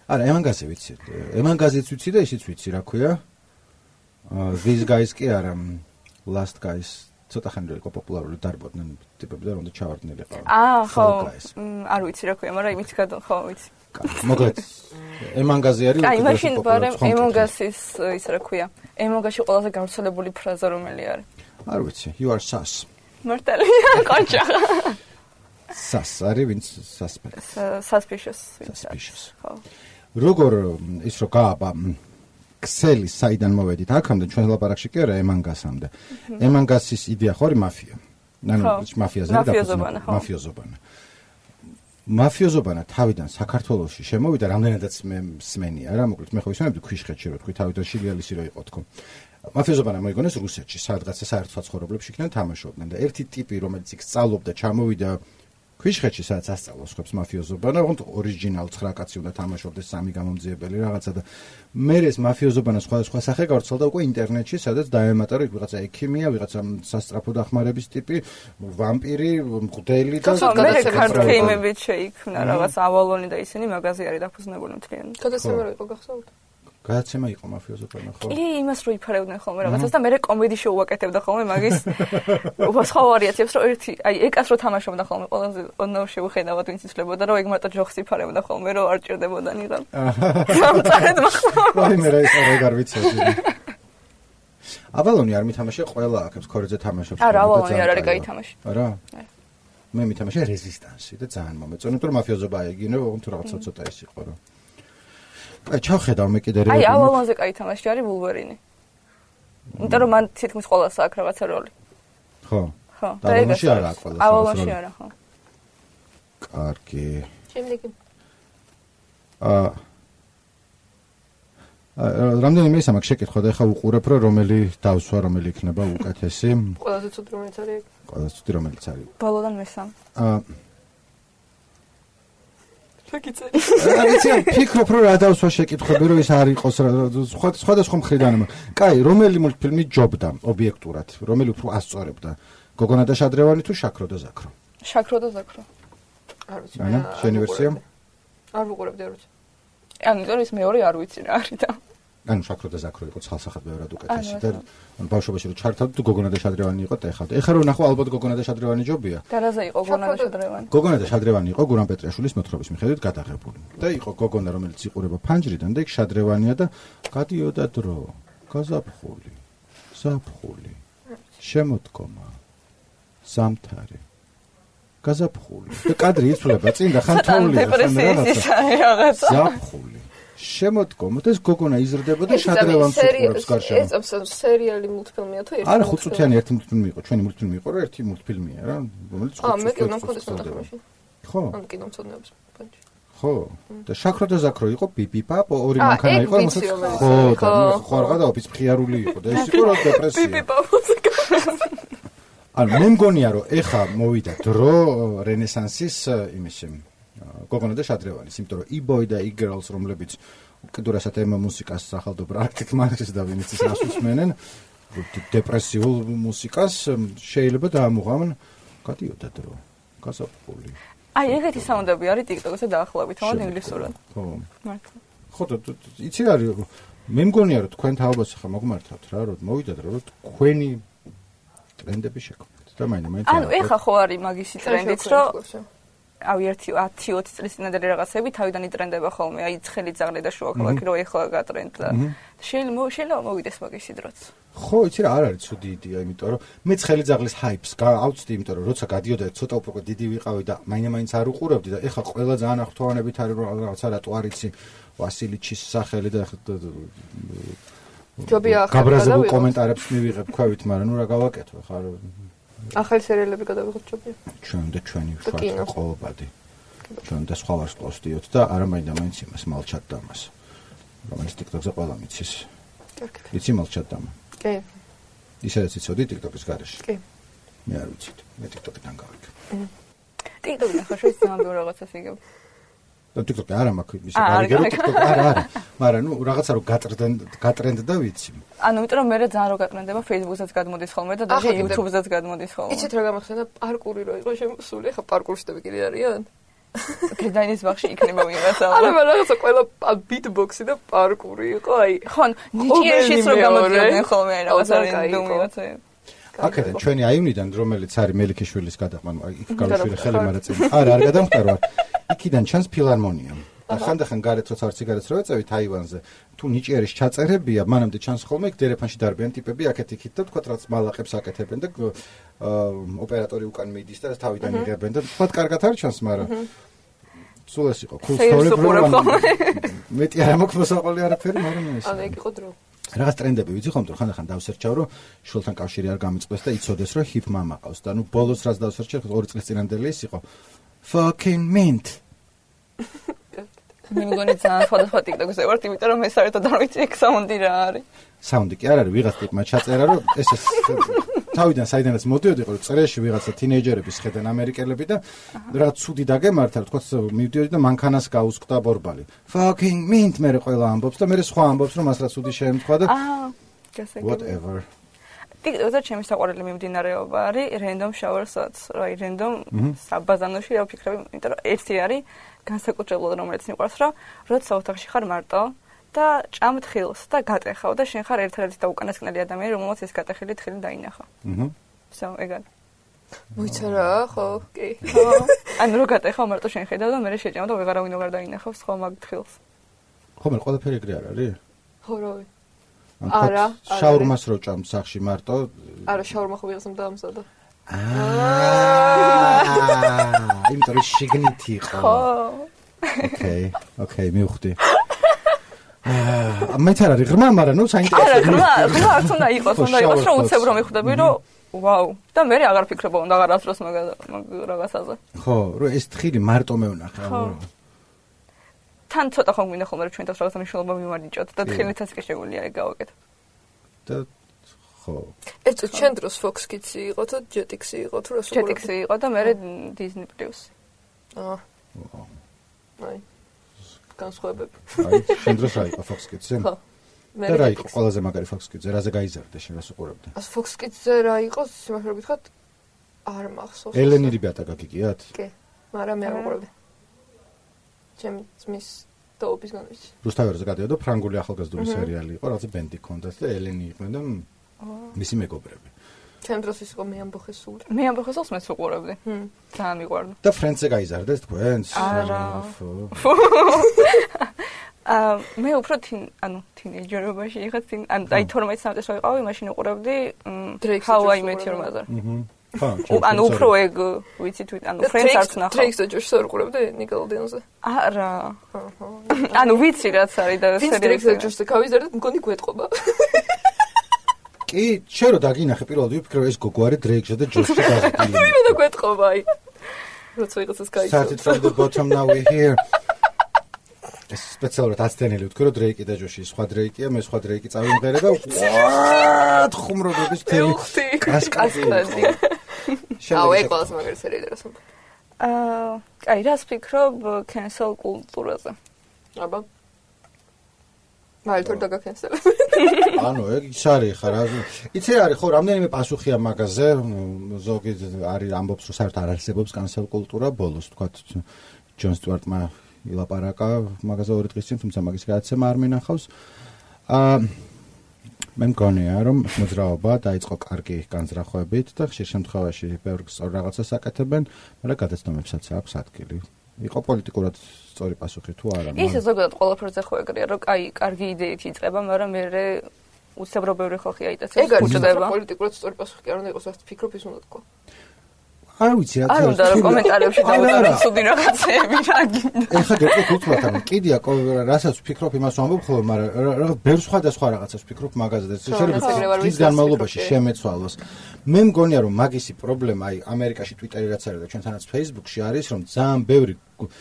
არა, ემანგაზე ვიცი. ემანგაზეც ვიცი და ისიც ვიცი, რა ქვია. These guys კი არა, last guys. ცოტა ხანი იყო პოპულარული დარბოდნენ ტიპები და რომდა ჩავარდნილიყო. აა, ხო. არ ვიცი რა ქვია, მაგრამ იმით გადო, ხო, ვიცი. მოკლედ, ემანგაზე არის უკვე. აი, მაშინ ბარემ ემანგასის ის რა ქვია. ემანგაში ყველაზე გავრცელებული ფრაზა რომელი არის? არ ვიცი, you are sus. მართალი, ყანჭა. sus არის ვინც suspect. Suspicious. Suspicious. ხო. როგორ ის რო გააბა ქსელი საიდან მოვედით აქამდე ჩვენ ლაპარაკში კი არა ემანგასამდე. ემანგასის იდეა ხო არის მაფია. ანუ მაფიაზე დაფუძნებული მაფიოზობანა. მაფიოზობანა თავიდან საქართველოში შემოვიდა რამდენადაც მე მსმენია რა, მოკლედ მე ხო ვისმენდი ქვიშხეთში რო თქვი თავიდან შილიალის რო იყო თქო. მაფიოზობანა მოიგონეს რუსეთში, სადღაც საერთო საცხოვრებლებში იქიდან თამაშობდნენ და ერთი ტიპი რომელიც იქ სწავლობდა ჩამოვიდა ქვიშხეთში სადაც ასწავლოს ხებს მაფიოზობანა, ოღონდ ორიგინალ ცხრა კაცი უნდა თამაშობდეს სამი გამომძიებელი რაღაცა და მე ეს მაფიოზობანა სხვადასხვა სახე გავრცელდა უკვე ინტერნეტში, სადაც დაემატა რომ ვიღაცა ექიმია, ვიღაცა სასწრაფო დახმარების ტიპი, ვამპირი, მღვდელი და მე კარტეიმებით შეიქმნა რაღაც ავალონი და ისინი მაგაზე არის დაფუძნებული მთლიანად. გადაცემა იყო გახსოვთ? გადაცემა იყო მაფიოზობანა ხო? კი, იმას რო იფარებდნენ ხოლმე რაღაცას და მე კომედი შოუ ვაკეთებდა ხოლმე მაგის სხვა ვარიაციებს რო ერთი, აი ეკას რო თამაშობდა ხოლმე ყველაზე ოდნავ შევხედავად ვინც იცლებოდა რომ ეგ მარტო ჯოხს იფარებდა ხოლმე რომ არ ჭირდებოდა ნიღარ. სამწარედ მახსოვს. აი მე რა ის არ ვიცოდი. ავალონი არ მითამაშე ყველა აქებს ქორეზე თამაშობს. არა, ავალონი არ არის კაი თამაში. არა? მე მითამაშე რეზისტანსი და ძალიან მომეწონა, რომ მაფიოზობა ეგინო, თუ რაღაცა ცოტა ის იყო რომ აი ჩავხედავ მე კიდე რეალურად. აი ავალონზე კაი თამაში არის ვულვერინი. იმიტომ რომ მან თითქმის ყველას აქვს რაღაცა როლი. ხო. ხო. და ავალონში არა აქვს ყველას. ავალონში არა, ხო. კარგი. შემდეგი. აა რამდენიმე ის ამაკ შეკითხვა და ეხა უყურებ რომ რომელი დავსვა რომელი იქნება უკეთესი. ყველაზე ცუდი რომელიც არის. ყველაზე ცუდი რომელიც არის. ბოლოდან მესამე. აა შეკიცე. არიცი ფიქრობ რომ რა დავსვა შეკითხები რომ ის არ იყოს სხვა სხვადასხვა მხრიდან. კაი, რომელი მულტფილმი ჯობდა ობიექტურად, რომელი უფრო ასწორებდა? გოგონა და შადრევანი თუ შაქრო და ზაქრო? შაქრო და ზაქრო. არ ვიცი. ანა, შენი ვერსია? არ ვუყურებდი, არ ვიცი. ანუ იმიტომ ის მეორე არ ვიცი რა არის და. ანუ შაქრო და ზაქრო იყო ცალსახად ბევრად უკეთესი და ანუ ბავშვობაში რომ ჩართავდი თუ გოგონა და შადრევანი იყო ტეხავდი. ეხლა რომ ნახო ალბათ გოგონა და შადრევანი ჯობია. და რაზე იყო გოგონა და შადრევანი? გოგონა და შადრევანი იყო გურამ პეტრიაშვილის მოთხრობის მიხედვით გადაღებული. და იყო გოგონა რომელიც იყურება ფანჯრიდან და იქ შადრევანია და გადიოდა დრო, გაზაფხული, ზაფხული, შემოდგომა, ზამთარი. გაზაფხული. და კადრი იცვლება წინ და ხან თოვლია ხან რაღაცა. ზაფხული. შემოდგომა და ეს გოგონა იზრდება და შადრევანს უყურებს გარშემო. ეს სერიალი მულტფილმია თუ ერთი? არა, ხუთწუთიანი ერთი მულტფილმი იყო, ჩვენი მულტფილმი იყო, რომ ერთი მულტფილმია რა, რომელიც ხუთწუთიანი. აა, მე კი უნდა მქონდეს ნახევარში. ხო. ან კინომცოდნეობის პანჩი. ხო. და შაქრო და ზაქრო იყო ბიბიპა, ორი მანქანა იყო, რომელსაც ხო, და ხوارღა და ოფიცფხიარული იყო და ეს იყო რა დეპრესია. ბიბიპა მუსიკა. ანუ მე მგონია რომ ეხა მოვიდა დრო რენესანსის იმისი გოგონა და შადრევანის, იმიტომ რომ e-boy და e-girls რომლებიც უკიდურესად ემ მუსიკას სახელმწიფო პრაქტიკ მარქსის და ვინც ის რას უსმენენ დეპრესიულ მუსიკას შეიძლება დაამუღამენ გადიოდა დრო გაზაფხული. აი ეგეთი საუნდები არის TikTok-ზე დაახლოებით, თუმცა ინგლისურად. ხო. მართლა. ხო და იცი რა არის მე მგონია რომ თქვენ თავობას ხა მოგმართავთ რა რომ მოვიდა დრო რომ თქვენი ტრენდები შეგხვდეთ და მაინც ანუ ეხა ხო არის მაგისი ტრენდიც რომ აი ერთი ათი ოცი წლის წინანდელი რაღაცები თავიდან იტრენდება ხოლმე, აი ცხელი ძაღლი და შუა ქალაქი რომ ეხლა გატრენდდა. შეიძლება შეიძლება მოვიდეს მაგისი დროც. ხო, იცი რა არ არის ცუდი იდეა, იმიტომ რომ მე ცხელი ძაღლის ჰაიპს გავწვდი, იმიტომ რომ როცა გადიოდა ცოტა უფრო დიდი ვიყავი და მაინც არ უყურებდი და ეხლა ყველა ძალიან აღთვალნებით არის რომ რაღაცა რატო არიცი ვასილიჩის სახელი და ჯობია ახლა გაბრაზებულ კომენტარებს მივიღებ ქვევით, მაგრამ ნუ რა გავაკეთო ხარ ახალი სერიალები გადავიღოთ ჯობია. ჩვენ და ჩვენი სხვა ყოველბადი. ჩვენ და სხვა ვარსკვლავს დიოთ და არა მაინდა-მაინც იმას მალჩატ დამას. რომელიც TikTok-ზე ყველა მიცის. კარგი. იცი მალჩატ დამა? კი. ისედაც იცოდი TikTok-ის გარეშე? კი. მე არ ვიცით. მე TikTok-დან გავიქ. TikTok-დან ხო შეიძლება ძალიან რაღაცას იგებ. და TikTok-ი არა მაქვს ისე გარიგერო TikTok არა არა. მაგრამ ნუ რაღაცა რომ გატრენდ გატრენდდა ვიცი. ანუ იმიტომ რომ მე ძალიან რო გატრენდება Facebook-საც გადმოდის ხოლმე და даже YouTube-საც გადმოდის ხოლმე. იცით რა გამახსენდა პარკური რო იყო შემოსული, ხა პარკურისტები კიდე არიან? გედაინის ბაღში იქნება ვიღაცა. არა, მაგრამ რაღაცა ყველა ბიტბოქსი და პარკური იყო, აი. ხო, ნიჭიერშიც რო გამოდიოდნენ ხოლმე რაღაცა რენდომი. აქედან ჩვენი აივნიდან, რომელიც არის მელიქიშვილის გადაყვანა, იქ გავიშვილი ხელი მარაწილი. არა, არ გადამხტარო. იქიდან ჩანს ფილარმონია. ხანდახან გარეთ როცა არ სიგარეტს რო ეწევით აივანზე, თუ ნიჭიერის ჩაწერებია, მანამდე ჩანს ხოლმე იქ დერეფანში დარბიან ტიპები, აქეთ იქით და თქვა რაც მალაყებს აკეთებენ და ოპერატორი უკან მიდის და თავიდან იღებენ და თქვა კარგად არ ჩანს, მაგრამ სულ ეს იყო cool story პროგრამა. მეტი არ მოხმოსაყოლი არაფერი, მაგრამ ეს. ანუ ეგ იყო დრო. რაღაც ტრენდები ვიცი ხომ, ხანდახან დავსერჩავ, რომ შულთან კავშირი არ გამიწყდეს და იცოდეს, რომ hip mama ყავს და ნუ ბოლოს რაც დავსერჩავ, ორი წლის წინანდელი ის იყო fucking mint. მე მგონი ძალიან სხვადასხვა TikTok-ზე ვარ, იმიტომ რომ მე საერთოდ არ ვიცი ეგ საუნდი რა არის. საუნდი კი არ არის, ვიღაც ტიპმა ჩაწერა, რომ ეს ეს თავიდან საიდანაც მოდიოდი იყო, წრეში ვიღაცა თინეიჯერების ხედან ამერიკელები და რა ცუდი დაგემართა, თქო მივდიოდი და მანქანას გაუსკვდა ბორბალი. Fucking mint მე ყველა ამბობს და მე სხვა ამბობს, რომ მას რა ცუდი შეემთხვა და აა, გასაგები. whatever. TikTok-ზე ჩემი საყვარელი მიმდინარეობა არის random shower-საც, რა აი random საბაზანოში რა ვფიქრები, იმიტომ რომ ერთი არის განსაკუთრებულად რომელიც მიყვარს, რომ როცა ოთახში ხარ მარტო და ჭამთ ხილს და გატეხავ და შენ ხარ ერთ-ერთი და უკანასკნელი ადამიანი, რომელსაც ეს გატეხილი თხილი დაინახა. აჰა. всё, ეგად. მოიცარა, ხო, კი. ხო. ანუ რო გატეხავ მარტო შენ ხედავ და მე შეჭამ და ვეღარავინ აღარ დაინახავს ხო მაგ თხილს. ხო, მე ყველაფერი ეგრე არ არის? ხო, რავი. არა, შაურმას რო ჭამ სახში მარტო. არა, შაურმა ხო ვიღაცამ დაამზადა. აა, იმიტომ რომ შიგნით იყო. ხო. ოკეი, ოკეი, მივხვდი. აა, მე თარ არის ღრმა, მაგრამ ნუ საინტერესო. არა, ღრმა, ღრმა არ უნდა იყოს, უნდა იყოს, რომ უცებ რომ მიხვდები, რომ ვაუ, და მე აღარ ფიქრობ უნდა აღარ აცროს მაგ რაღაცაზე. ხო, რომ ეს თხილი მარტო მევნახე, ხო. თან ცოტა ხომ გვინდა ხოლმე რომ ჩვენ თავს რაღაცა მნიშვნელობა მივარჯიჭოთ და თხილითაც კი შეგვიძლია ეგ გავაკეთოთ. და ხო. ეს ჩვენ დროს Fox Kids-ი იყო თუ Jetix-ი იყო თუ რა სულ Jetix-ი იყო და მე Disney Plus. აა. აი. განსხვავებები. აი, ჩვენ დროს რა იყო Fox Kids-ზე? ხო. მე და რა იყო ყველაზე მაგარი Fox Kids-ზე? რაზე გაიზარდე შენ რას უყურებდი? ას Fox Kids-ზე რა იყო, სიმართლე გითხრათ, არ მახსოვს. ელენი რიბატა გაგიგიათ? კი, მაგრამ მე არ უყურებდი. ჩემი ძმის დაობის განვიცი. რუსთავერზე გადიოდა ფრანგული ახალგაზრდული სერიალი იყო, რაღაც ბენდი ჰქონდათ და ელენი იყვნენ და მისი მეგობრები. ჩემ დროს ის იყო მე ამბოხე სულ. მე ამბოხე სულს მეც უყურებდი. ძალიან მიყვარდა. და ფრენდზე გაიზარდეს თქვენს? არა. აა მე უფრო თინ, ანუ თინეიჯერობაში είχα თინ, ანუ აი თორმეტ წლამდე რო ვიყავი, მაშინ უყურებდი How I Met Your Mother. ხო, ანუ უფრო ეგ ვიცი თუ ანუ ფრენდს არც ნახავ. Tricks და ჯოშს არ უყურებდი Nickelodeon-ზე? არა. ანუ ვიცი რაც არის და სერიალი Tricks და ჯოშს გავიზარდე, მგონი გვეტყობა. კი, შენ რო დაგინახე პირველად ვიფიქრე ეს გოგო არის Drake-ზე და ჯოშში გაზრდილი. მე და გვეტყობა აი. როცა ვიღაცას გაიცნო. Started from the bottom now we here. ეს სპეციალურად აცდენელი ვთქვი რომ Drake და ჯოში სხვა Drake-ია, მე სხვა Drake-ი წავიმღერე და ვაათ ხუმრობების თემი. კასკადი. აუ, ეგ ყველას მაგარი სერიალი რას უნდა. აა, აი, რას ფიქრობ cancel კულტურაზე? აბა. მაილთორ დაგაკენსელე. ანუ ეგ ის არის ხარ, იცი არის ხო, რამდენიმე პასუხია მაგაზე, ზოგი არის ამბობს რომ საერთოდ არ არსებობს cancel კულტურა, ბოლოს თქვა ჯონ სტუარტმა ილაპარაკა მაგაზე ორი დღის წინ, თუმცა მაგის გადაცემა არ მინახავს. აა მე მგონია რომ მოძრაობა დაიწყო კარგი განზრახვებით და ხშირ შემთხვევაში ბევრ სწორ რაღაცას აკეთებენ, მაგრამ გადაცემებსაც აქვს ადგილი. იყო პოლიტიკურად სწორი პასუხი თუ არა? ისე ზოგადად ყველაფერზე ხო ეგრეა, რომ აი კარგი იდეით იწყება, მაგრამ მე უცებრო ბევრი ხალხი აიტაცებს უწდება. პოლიტიკურად სწორი პასუხი კი არ უნდა იყოს, რაც ფიქრობ ის უნდა თქვა. არ ვიცი რა არ უნდა რომ კომენტარებში დავუწერო ცუდი რაღაცეები რა გინდა. ეხლა გეტყვით უცბად ანუ კიდია რასაც ვფიქრობ იმას ვამბობ ხოლმე, მაგრამ რა ბევრ სხვადასხვა რაღაცას ვფიქრობ მაგაზე და შეიძლება ის განმავლობაში შემეცვალოს. მე მგონია რომ მაგისი პრობლემა აი ამერიკაში Twitter-ი რაც არის და ჩვენთანაც Facebook-ში არის რომ ძალიან ბევრი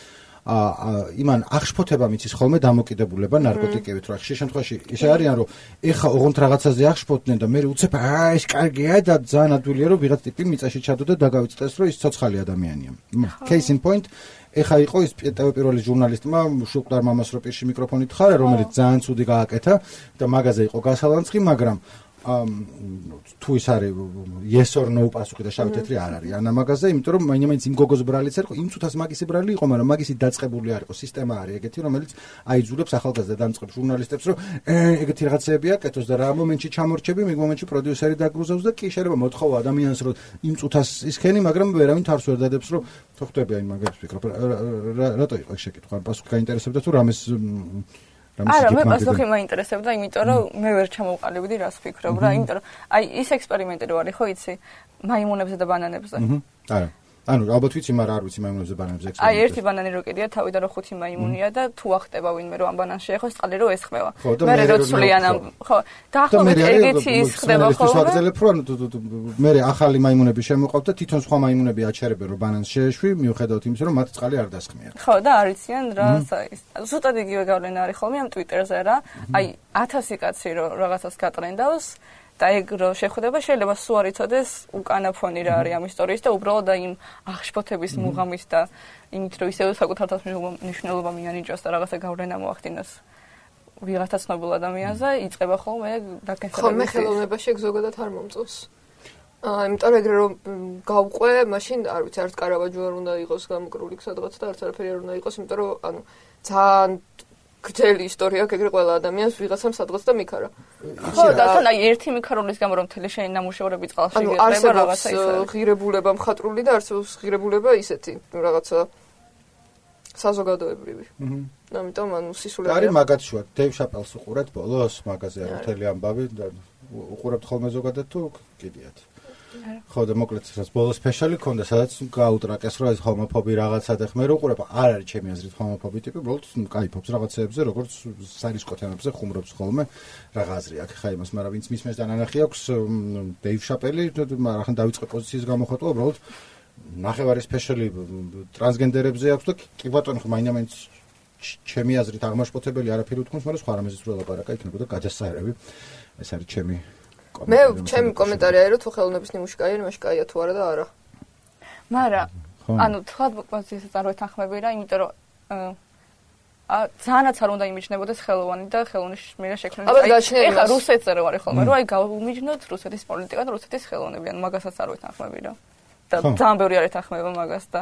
აა იმან აღშფოთება მიცის ხოლმე დამოკიდებულება ნარკოტიკებით რა ხშირ შემთხვევაში ისე არიან რომ ეხა ოღონდ რაღაცაზე აღშფოთდნენ და მე უცებ აა ეს კარგია და ძალიან ადვილია რომ ვიღაც ტიპი მიწაში ჩადო და დაგავიწყდეს რომ ის ცოცხალი ადამიანია. Case in point ეხა იყო ის პირველი ჟურნალისტმა შუკვდარ მამას რო პირში მიკროფონით ხარა რომელიც ძალიან ცუდი გააკეთა და მაგაზე იყო გასალანცხი, მაგრამ თუ ის არის yes or no პასუხი და შავი თეთრი არ არის ანა მაგაზე, იმიტომ რომ მაინც იმ გოგოს ბრალიც ერყო, იმ წუთას მაგისი ბრალი იყო, მაგრამ მაგისი დაწყებული არ იყო, სისტემა არის ეგეთი, რომელიც აიძულებს ახალგაზრდა დამწყებ ჟურნალისტებს, რომ ეგეთი რაღაცები აკეთოს და რა მომენტში ჩამორჩები, მიგ მომენტში პროდიუსერი დაგრუზავს და კი შეიძლება მოთხოვა ადამიანს, რომ იმ წუთას ისქენი, მაგრამ ვერავინ თავს ვერ დადებს, რომ თუ ხვდები აი მაგას ვფიქრობ, რატო იყო ეს შეკითხვა, პასუხი გაინტერესებდა თუ რამეს არა, მე პასუხი მაინტერესებდა, იმიტომ რომ მე ვერ ჩამოვყალიბდი რას ვფიქრობ რა, იმიტომ რომ აი ის ექსპერიმენტი რო არის, ხო იცი, მაიმუნებზე და ბანანებზე. არა. ანუ ალბათ ვიცი, მაგრამ არ ვიცი მაიმუნებზე ბანანებზე ექსპერიმენტი. აი ერთი ბანანი რო კიდია, თავიდან რო ხუთი მაიმუნია და თუ ახტება ვინმე რომ ამ ბანანს შეეხოს, წყალი რო ესხმევა. მე რო ცვლიან ამ, ხო, დაახლოებით ეგეთი ის ხდება ხოლმე. ის ვაგრძელებ, რომ მე ახალი მაიმუნები შემოყავთ და თვითონ სხვა მაიმუნები აჩერებენ რომ ბანანს შეეშვი, მიუხედავად იმისა, რომ მათ წყალი არ დასხმიან. ხო, და არ იციან რა ის. ზუსტად იგივე გავლენა არის ხოლმე ამ Twitter-ზე რა. აი ათასი კაცი რო რაღაცას გატრენდავს და ეგ რო შეხვდება, შეიძლება სულ არ იცოდეს უკანა ფონი რა არის ამ ისტორიის და უბრალოდ აი იმ აღშფოთების მუღამის და იმით რომ ისევ საკუთარ თავს მნიშვნელობა მიანიჭოს და რაღაცა გავლენა მოახდინოს ვიღაცა ცნობილ ადამიანზე, იწყება ხოლმე დაკენსება. ხო, მე ხელოვნებაში ეგ ზოგადად არ მომწონს. აა, იმიტომ რომ ეგრე რომ გავყვე, მაშინ არ ვიცი, არც კარავაჯო არ უნდა იყოს გამოკრული სადღაც და არც არაფერი არ უნდა იყოს, იმიტომ რომ ანუ ძალიან გრძელი ისტორია აქვს ეგრე ყველა ადამიანს ვიღაცამ სადღაც და მიქარა. ხო, და თან აი ერთი მიქარულის გამო რომ მთელი შენი ნამუშევრები წყალში გეწება რაღაცა ისე. ანუ ღირებულება მხატვრული და არსებობს ღირებულება ისეთი რაღაცა საზოგადოებრივი. ამიტომ ანუ სისულელია. არის მაგაც შუა, დევ შაპელს უყურეთ ბოლოს, მაგაზე არის მთელი ამბავი და უყურებთ ხოლმე ზოგადად თუ კიდიათ. ხო და მოკლედ ეს ბოლო სპეციალი ქონდა, სადაც გაუტრაკეს რომ ეს ჰომოფობი რაღაცა და ხმე რო უყურებ, არ არის ჩემი აზრით ჰომოფობი ტიპი, უბრალოდ კაიფობს რაღაცეებზე, როგორც სარისკო თემებზე ხუმრობს ხოლმე რაღა აზრი აქვს ხა იმას, მაგრამ ვინც მისმენს და ნანახი აქვს დეივ შაპელი, მაგრამ დაიწყე პოზიციის გამოხატვა, უბრალოდ ნახევარი სპეციალი ტრანსგენდერებზე აქვს და კი ბატონო ხო მაინც ჩემი აზრით აღმაშფოთებელი არაფერი უთქვამს, მაგრამ სხვა რამეზეც რო ლაპარაკა იქნებოდა გადასაერები. ეს არის ჩემი მე ჩემი კომენტარი არის რომ თუ ხელოვნების ნიმუში კაია, იმაში კაია თუ არა და არა. მაგრამ ანუ თქვა პოზიციასაც არ ვეთანხმები რა, იმიტომ რომ აა ძალიანაც არ უნდა იმიჯნებოდეს ხელოვანი და ხელოვნის მიერ შექმნილი. ეხლა რუსეთზე რო არის ხოლმე, რომ აი გავუმიჯნოთ რუსეთის პოლიტიკა და რუსეთის ხელოვნები, ანუ მაგასაც არ ვეთანხმები რა. და ძალიან ბევრი არ ეთანხმება მაგას და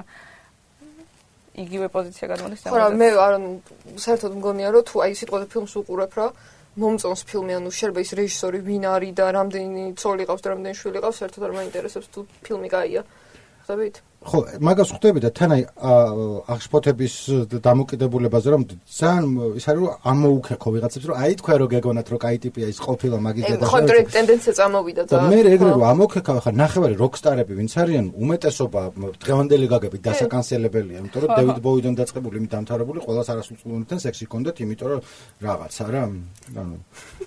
იგივე პოზიცია გადმოდის. ხო რა, მე არ საერთოდ მგონია რომ თუ აი სიტყვაზე ფილმს უყურებ რა მომწონს ფილმი, ანუ შეიძლება ის რეჟისორი ვინ არის და რამდენი ცოლი ყავს და რამდენი შვილი ყავს, საერთოდ არ მაინტერესებს თუ ფილმი კაია. ხვდებით? ხო, მაგას ხვდები და თან აი აღშფოთების დამოკიდებულებაზე რომ ძალიან ის არის რომ ამოუქეკო ვიღაცებს რომ აი თქვენ რო გეგონათ რომ კაი ტიპია ის ყოფილა მაგის და ხო, ტრეკ ტენდენცია წამოვიდა და მე ეგრე რომ ამოქეკავ ხა ნახევარი როკსტარები ვინც არიან უმეტესობა დღევანდელი გაგებით დასაკანსელებელია, იმიტომ რომ დევიდ ბოუიდან დაწყებული იმით დამთავრებული ყველას არასრულწლოვანთან სექსი ჰქონდათ, იმიტომ რომ რაღაცა რა, ანუ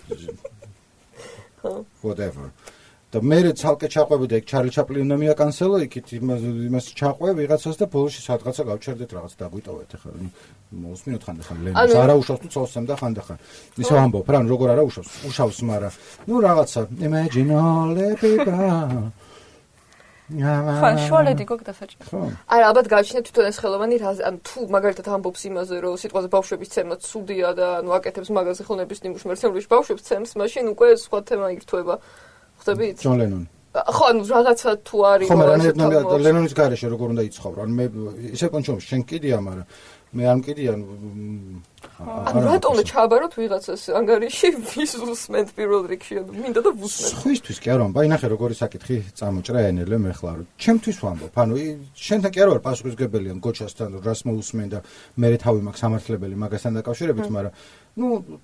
whatever. და მე ცალკე ჩაყვები და ეგ ჩარლი ჩაპლინი უნდა მიაკანსელო, იქით იმას იმას ჩაყვე ვიღაცას და ბოლოში სადღაცა გავჩერდეთ რაღაც დაგვიტოვეთ ახლა. მოსმინოთ ხანდახან ლენოს არა უშავს თუ ცოლს ემდა ხანდახან. ისე ამბობ რა, როგორ არა უშავს? უშავს, მაგრამ ნუ რაღაცა imagine all the people. ხო, შუალედი გოგდასაჭირო. ხო. არა, ალბათ გავჩინე თვითონ ეს ხელოვანი რა, ანუ თუ მაგალითად ამბობს იმაზე, რომ სიტყვაზე ბავშვების ცემა ცუდია და ანუ აკეთებს მაგაზე ხელოვნების ნიმუშს, მერცეულში ბავშვებს ცემს, მაშინ უკვე სხვა თემა ირთვება. ხვდებით? ჯონ ლენონი. ხო, ანუ რაღაცა თუ არის ხო, მაგრამ ლენონის გარეშე როგორ უნდა იცხოვრო? ანუ მე ისე კონჩომს შენ კიდია, მაგრამ მე არ მკიდია. ანუ რატომ ჩააბაროთ ვიღაცას ანგარიში ვის უსმენთ პირველ რიგში? მინდა და ვუსმენთ. სხვისთვის კი არ ვამბობ, აი ნახე როგორი საკითხი წამოჭრა ენელე მე ხლა რომ ჩემთვის ვამბობ. ანუ შენთან კი არ ვარ პასუხისმგებელი ან გოჩასთან რას მოусმენ და მე თავი მაქვს სამართლებელი მაგასთან დაკავშირებით, მაგრამ ნუ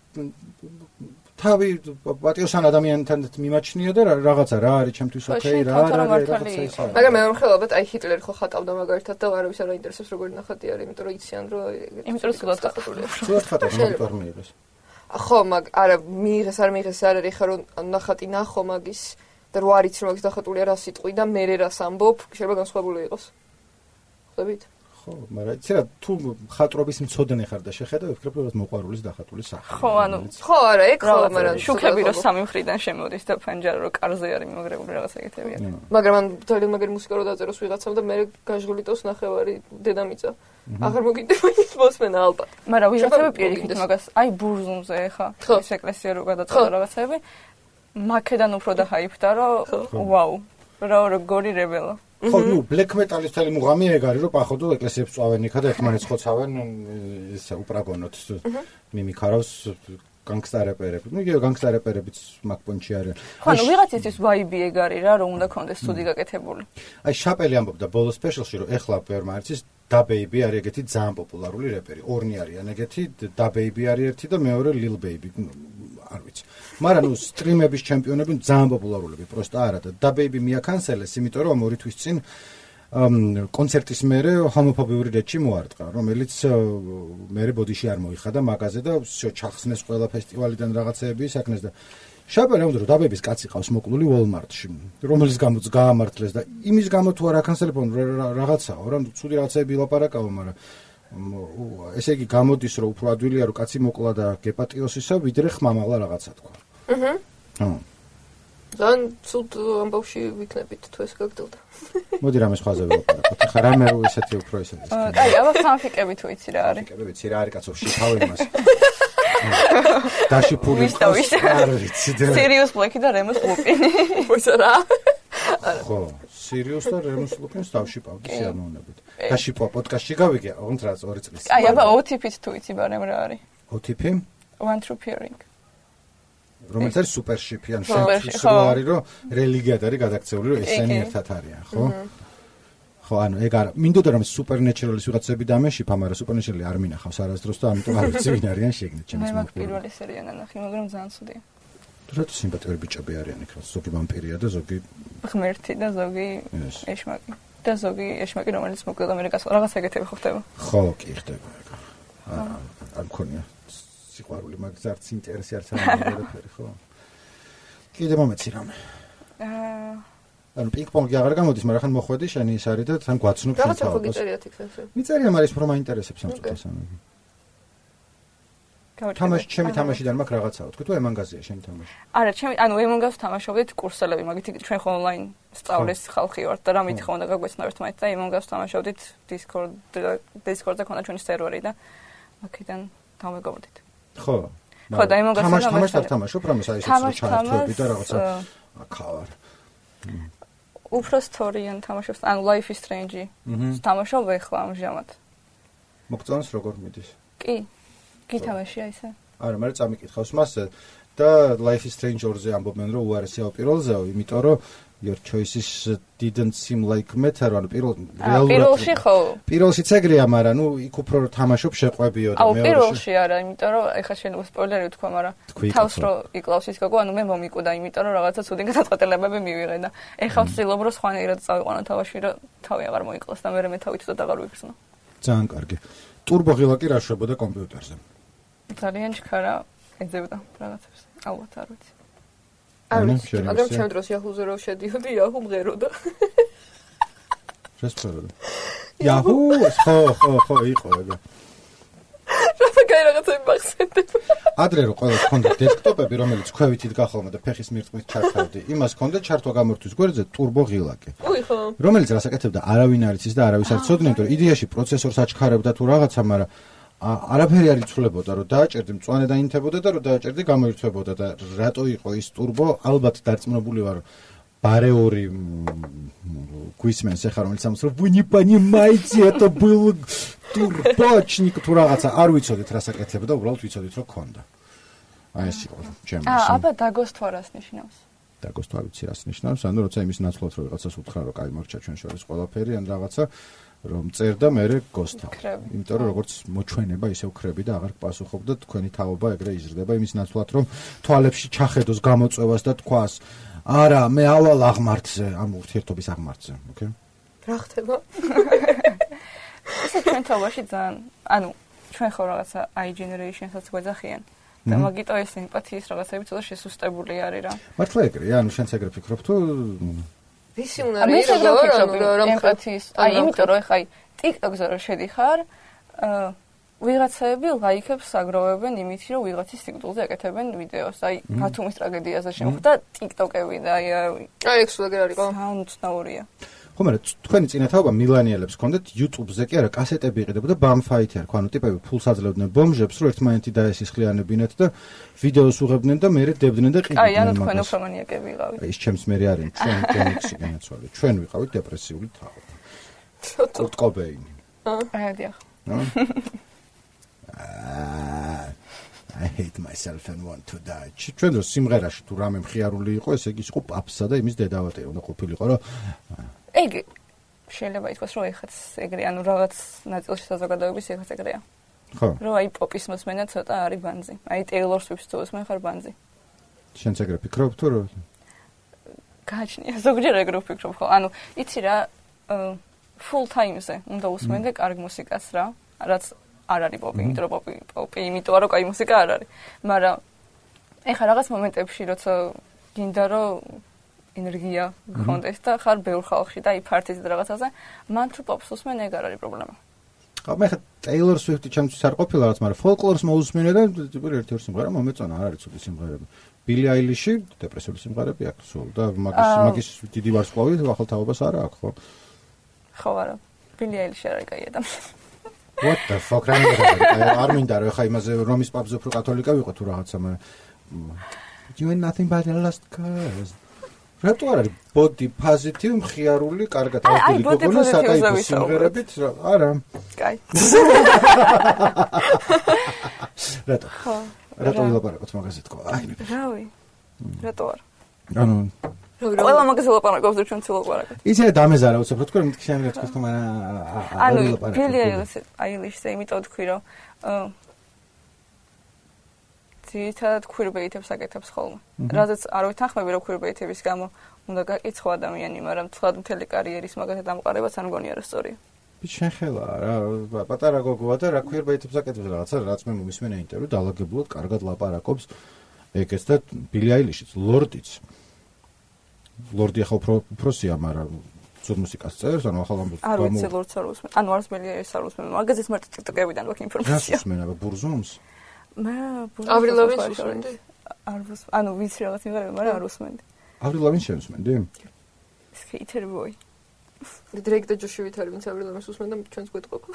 თავი პატიოსან ადამიანთან მიმაჩნია და რაღაცა რა არის ჩემთვის ოკეი რა არის რაღაცა ის არის. მაგრამ მე ვამხელობთ აი ჰიტლერი ხო ხატავდა მაგალითად და არავის არ აინტერესებს როგორი ნახატი არის, იმიტომ რომ იციან რომ იმიტომ რომ სულად ხატულია. სულად ხატავს მაგ მიიღეს. ხო, მაგ არა მიიღეს არ მიიღეს არ არის ხა რომ ნახატი ნახო მაგის და რო არის რომ მაგის დახატულია რა სიტყვი და მე რას ამბობ, შეიძლება განსხვავებული იყოს. ხვდებით? ხო, მაგრამ იცი რა, თუ ხატრობის მცოდნე ხარ და შეხედავ, ვფიქრობ, რომ მოყვარულის დახატული სახე. ხო, ანუ ხო, არა, ეგ ხო, მაგრამ შუქები რომ სამი მხრიდან შემოდის და ფანჯარა რომ კარზე არის მიმაგრებული რაღაც ეგეთებია. მაგრამ ან ძალიან მაგარი მუსიკა რო დაწეროს ვიღაცამ და მე გაჟღვლიტოს ნახევარი დედამიწა. აღარ მოგინდება ის მოსმენა ალბათ. მაგრამ ვიღაცები პირიქით მაგას, აი ბურზუმზე ხა, ეს ეკლესია რო გადაწყვეტა რაღაცები. მაკედან უფრო დაჰაიფდა, რომ ვაუ, რა როგორი რებელა. ხო, ნუ ბლეკ მეტალის თელი მუღამი ეგ არის, რომ პახოდო ეკლესიებს წავენ იქა და ერთმანეთს ხოცავენ ეს უპრაგონოთ მიმიქარავს განგსტარეპერები. ნუ იგივე განგსტარეპერებიც მაგპონჩი არიან. ხო, ნუ ვიღაცისთვის ვაიბი ეგ არის რა, რომ უნდა კონდეს სტუდი გაკეთებული. აი შაპელი ამბობდა ბოლო სპეშალში, რომ ეხლა ბევრმა არის Da Baby არის ეგეთი ძალიან პოპულარული რეპერი. ორნი არიან ეგეთი, Da Baby არის ერთი და მეორე Lil Baby. არ ვიცი. მაგრამ ნუ სტრიმების ჩემპიონები ძალიან პოპულარულები, პროსტა არა და Da Baby მიაკანსელეს, იმიტომ რომ ორი თვის წინ კონცერტის მერე ჰომოფობიური რეჩი მოარტყა, რომელიც მერე ბოდიში არ მოიხადა მაგაზე და всё ჩახსნეს ყველა ფესტივალიდან რაღაცეები ისაკნეს და შაპელი ამბობდა რომ Da Baby-ს კაცი ყავს მოკლული Walmart-ში, რომელიც გამოც გაამართლეს და იმის გამო თუ არ აკანსელებონ რაღაცაო, რა ცუდი რაღაცეები ლაპარაკაო, მაგრამ ესე იგი გამოდის რომ უფრო ადვილია რომ კაცი მოკლა და გეპატიოსისა, ვიდრე ხმამაღლა რაღაცა თქვა. აჰა. ხო. ძალიან ცუდ ამბავში ვიქნებით თუ ეს გაგდელდა. მოდი რამე სხვაზე ვილაპარაკოთ. ხა რამე ისეთი უფრო ისეთი. აი, აბა ფანფიკები თუ იცი რა არის. ფანფიკები ვიცი რა არის კაცო, შიფავ იმას. დაშიფული ყავს. არ ვიცი და. Sirius Black და Remus Lupin. მოიცა რა? ხო, Sirius და Remus Lupin-ს დავშიფავდი სიამოვნებით. დაშიფვა პოდკასტში გავიგე, ოღონდ რაც ორი წლის. აი, აბა O T P-ს თუ იცი ბარემ რა არის. O T P? One True Pairing. რომელიც არის super ship-ი, ან შენ რო არის რომ რელიგიად არის გადაქცეული, რომ ესენი ერთად არიან, ხო? ხო, ანუ ეგ არა. მინდოდა რომ Supernatural-ის ვიღაცები დამეშიფა, მაგრამ Supernatural-ი არ მინახავს არასდროს და ამიტომ არ ვიცი ვინ არიან შეგნით ჩემს მე მაგ პირველი სერია ნანახი, მაგრამ ძალიან ცუდია. რატო სიმპათიური ბიჭები არიან იქ, ზოგი ვამპირია და ზოგი ღმერთი და ზოგი ეშმაკი. და ზოგი ეშმაკი, რომელიც მოკლედ ამერიკას რაღაც ეგეთები ხო ხდება? ხო, კი ხდება ეგ. აა, არ მქონია სიყვარული, მაგ ზარც ინტერესი არც არ მოგერაფერი, ხო? კიდე მომეცი რამე. აა ანუ პინგ-პონგი აღარ გამოდის, მაგრამ ხან მოხვედი შენი ის არის და თან გვაცნობ შენ თავს. რაღაცა ხო გიწერიათ იქ ესე. მიწერია, მაგრამ ის უფრო მაინტერესებს ამ წუთას ანუ. თამაში, ჩემი თამაშიდან მაქვს რაღაცაო. თქვი თუ ემანგაზია შენი თამაში? არა, ჩემი, ანუ ემანგაზს თამაშობდით კურსელები, მაგით ჩვენ ხო ონლაინ სწავლის ხალხი ვართ და რა მითხრა უნდა გაგვეცნო ერთმანეთს და ემანგაზს თამაშობდით Discord Discord-ზე ქონდა ჩვენი სერვერი და აქედან დავმეგობრდით. ხო. ხო, და ემანგაზს თამაში თამაში არ თამაშობ, რამეს აი ეს ჩართვები და რაღაცა აქავარ. უფრო სტორიან თამაშობს, ანუ Life is Strange-ი. თამაშობ ეხლა ამჟამად. მოგწონს როგორ მიდის? კი. გითამაშია ისე? არა, მე წამიკითხავს მასზე და Life is Strange ორზე ამბობენ რომ უარესია პირველზეო, იმიტომ რომ your choices didn't seem like matter, ანუ პირველ რეალურად პირველში ხო? პირველშიც ეგრეა, მაგრამ ნუ იქ უფრო რომ თამაშობ შეყვებიო და მეორეში. აუ, პირველში არა, იმიტომ რომ ეხლა შეიძლება სპოილერი ვთქვა, მაგრამ თავს რო იკლავს ის გოგო, ანუ მე მომიკვდა, იმიტომ რომ რაღაცა ცუდი გადაწყვეტილებები მივიღე და ეხლა ვცდილობ რომ სხვანაირად წავიყვანო თავაში, რომ თავი აღარ მოიკლას და მე მე თავით უდად აღარ ვიგრძნო. ძალიან კარგი. Turbo ღილაკი რა შვებოდა კომპიუტერზე? ძალიან ჩქარა ეძებდა რაღაცებს. ალბათ არ ვიცი. არ ვიცი, მაგრამ ჩემ დროს Yahoo-ზე რო შედიოდი, Yahoo მღეროდა. შესწორდა. Yahoo, ხო, ხო, ხო, იყო ეგა. რა რაღაცები მახსენდება. ადრე რო ყველა ჰქონდა დესკტოპები, რომელიც ქვევით იდგა ხოლმე და ფეხის მირწყმით ჩართავდი, იმას ჰქონდა ჩართვა გამორთვის გვერდზე Turbo ღილაკი. უი ხო. რომელიც რას აკეთებდა, არავინ არ იცის და არავის არ ცოდნა, იმიტომ რომ იდეაში პროცესორს აჩქარებდა თუ რაღაცა, მაგრამ არაფერი არ იცვლებოდა, რომ დააჭერდი მწვანე დაინთებოდა და რომ დააჭერდი გამოირთვებოდა და რატო იყო ის Turbo, ალბათ დარწმუნებული ვარ, Бареори გვისმენს ეხლა რომელიც ამას რომ вы не понимаете, это был турбочник თუ რაღაცა არ ვიცოდით რას აკეთებდა, უბრალოდ ვიცოდით რომ ქონდა. აი ეს იყო ჩემი. აა, აბა დაგოსთვა რას ნიშნავს? დაგოსთვა ვიცი რას ნიშნავს, ანუ როცა იმის ნაცვლად რომ რაღაცას უთხრა რომ კაი მორჩა ჩვენ შორის ყველაფერი ან რაღაცა რომ წერდა მე გოსთა. იმიტომ რომ როგორც მოჩვენება ისე ვქრები და აღარ გპასუხობ და თქვენი თაობა ეგრე იზრდება იმის ნაცვლად რომ თვალებში ჩახედოს გამოწვევას და თქვას არა, მე ავალ აღმართზე, ამ ურთიერთობის აღმართზე, ოკეი? რა ხდება? ესე ჩვენ თავაში ძალიან, ანუ ჩვენ ხო რაღაცა i generation-საც გვეძახიან. და მაგიტო ეს ემპათიის რაღაცები ცოტა შესუსტებული არის რა. მართლა ეგრეა, ანუ შენც ეგრე ფიქრობ თუ ვისი უნდა რა ემპათიის, აი იმიტომ რომ ეხა TikTok-ზე რო შედიხარ, აა ვიღაცები ლაიქებს აგროვებენ იმით, რომ ვიღაცის სიკვდილზე აკეთებენ ვიდეოს. აი, ბათუმის ტრაგედიაზე შემოხდა TikTok-ები და აი აი, ეს სულ ეგრე არისო. საუნდსნაურია. ხო, მაგრამ თქვენი წინათაობა მილანიელებს ჰქონდეთ YouTube-ზე კი არა, კასეტები იყიდებოდა ბამფაითი არ, ხო, ანუ ტიპები ფულს აძლევდნენ ბომჟებს, რომ ერთმანეთი დაესისხლიანებინათ და ვიდეოს უღებდნენ და მერე დებდნენ და ყიდნენ. აი, ანუ თქვენ უფრო მანიაკები ვიყავით. ის ჩემს მერე არის, ჩვენ გენიქსი განაცვალე. ჩვენ ვიყავით დეპრესიული თაობა. კურტ კობეინი. აა, დიახ. I hate myself and want to die. ჩვენ რო სიმღერაში თუ რამე მხიარული იყო, ესე იგი იყო პაპსა და იმის დედავატე უნდა ყოფილიყო, რომ ეგ შეიძლება ითქვას, რომ ეხაც ეგრე, ანუ რაღაც ნაწილში საზოგადოების ეხაც ეგრეა. ხო. რომ აი პოპის მოსმენა ცოტა არის ბანძი. აი Taylor Swift-ს თუ მოსმენ ხარ ბანძი. შენც ეგრე ფიქრობ თუ რა? გააჩნია ზოგჯერ ეგრე ვფიქრობ ხო. ანუ იცი რა, full time-ზე უნდა უსმენდე კარგ მუსიკას რა, რაც არ არის პოპი, იმიტომ რომ პოპი, პოპი, იმიტომ რომ კაი მუსიკა არ არის. მაგრამ ეხა რაღაც მომენტებში, როცა გინდა რომ ენერგია გქონდეს და ხარ ბევრ ხალხში და აი ფარტიზე და რაღაცაზე, მან თუ პოპს უსმენ, ეგ არ არის პრობლემა. ხო, მე ხა Taylor Swift-ი ჩემთვის არ ყოფილა რაღაც, მაგრამ folklore-ს მოусმინე და ერთი-ორი სიმღერა მომეწონა, არ არის ცუდი სიმღერები. Billie Eilish-ი დეპრესიული სიმღერები აქვს სულ და მაგის მაგის დიდი ვარსკვლავი ახალთაობას არ აქვს, ხო? ხო, არა. Billie Eilish არ არის კაი ადამიანი. What the fuck? არ მინდა რომ ხა იმაზე რომის პაპზე უფრო კათოლიკა ვიყო თუ რაღაცა, მაგრამ you ain't nothing but a lost cause. რატო არ არის body positive, მხიარული, კარგად აღებული გოგონა საკაიფო სიმღერებით? არა. კაი. რატო? ხო. რატო ვილაპარაკოთ მაგაზე თქო? აი. რავი. რატო არ? ანუ ყველა მაგაზე ვილაპარაკობთ და ჩვენ ვილაპარაკობთ. იცი დამეზარა უცებ რა თქო, მე შენ რა თქო, მაგრამ ანუ Billie Eilish-ზე იმიტომ თქვი რომ ძირითადად queerbait-ებს აკეთებს ხოლმე. რაზეც არ ვითანხმები რომ queerbait-ების გამო უნდა გაკიცხო ადამიანი, მაგრამ თქვათ მთელი კარიერის მაგათი დამყარებაც არ მგონია რა სწორია. შენ ხელა რა, პატარა გოგოა და რა queerbait-ებს აკეთებს რაღაცა, რაც მე მომისმენა ინტერვიუ დაალაგებულად კარგად ლაპარაკობს ეგეც და Billie Eilish-იც, Lord-იც. Lord-ი ახლა უფრო უფროსია, მაგრამ ცუდ მუსიკას წერს, ანუ ახალ ამბობს. არ ვიცი Lord-ს არ უსმენ. ანუ არც Billie Eilish-ს არ უსმენ. მაგაზეც მარტო TikTok-ებიდან ვაკ ინფორმაცია. რა უსმენ, აბა ბურზუმს? მე Avril Lavigne-ს უსმენდი? არ უსმენ. ანუ ვიცი რაღაც იმღერები, მაგრამ არ უსმენდი. Avril Lavigne-ს შენ უსმენდი? Skater boy. Drake და Josh Wither ვინც Avril Lavigne-ს უსმენდა, ჩვენს გვეტყობა.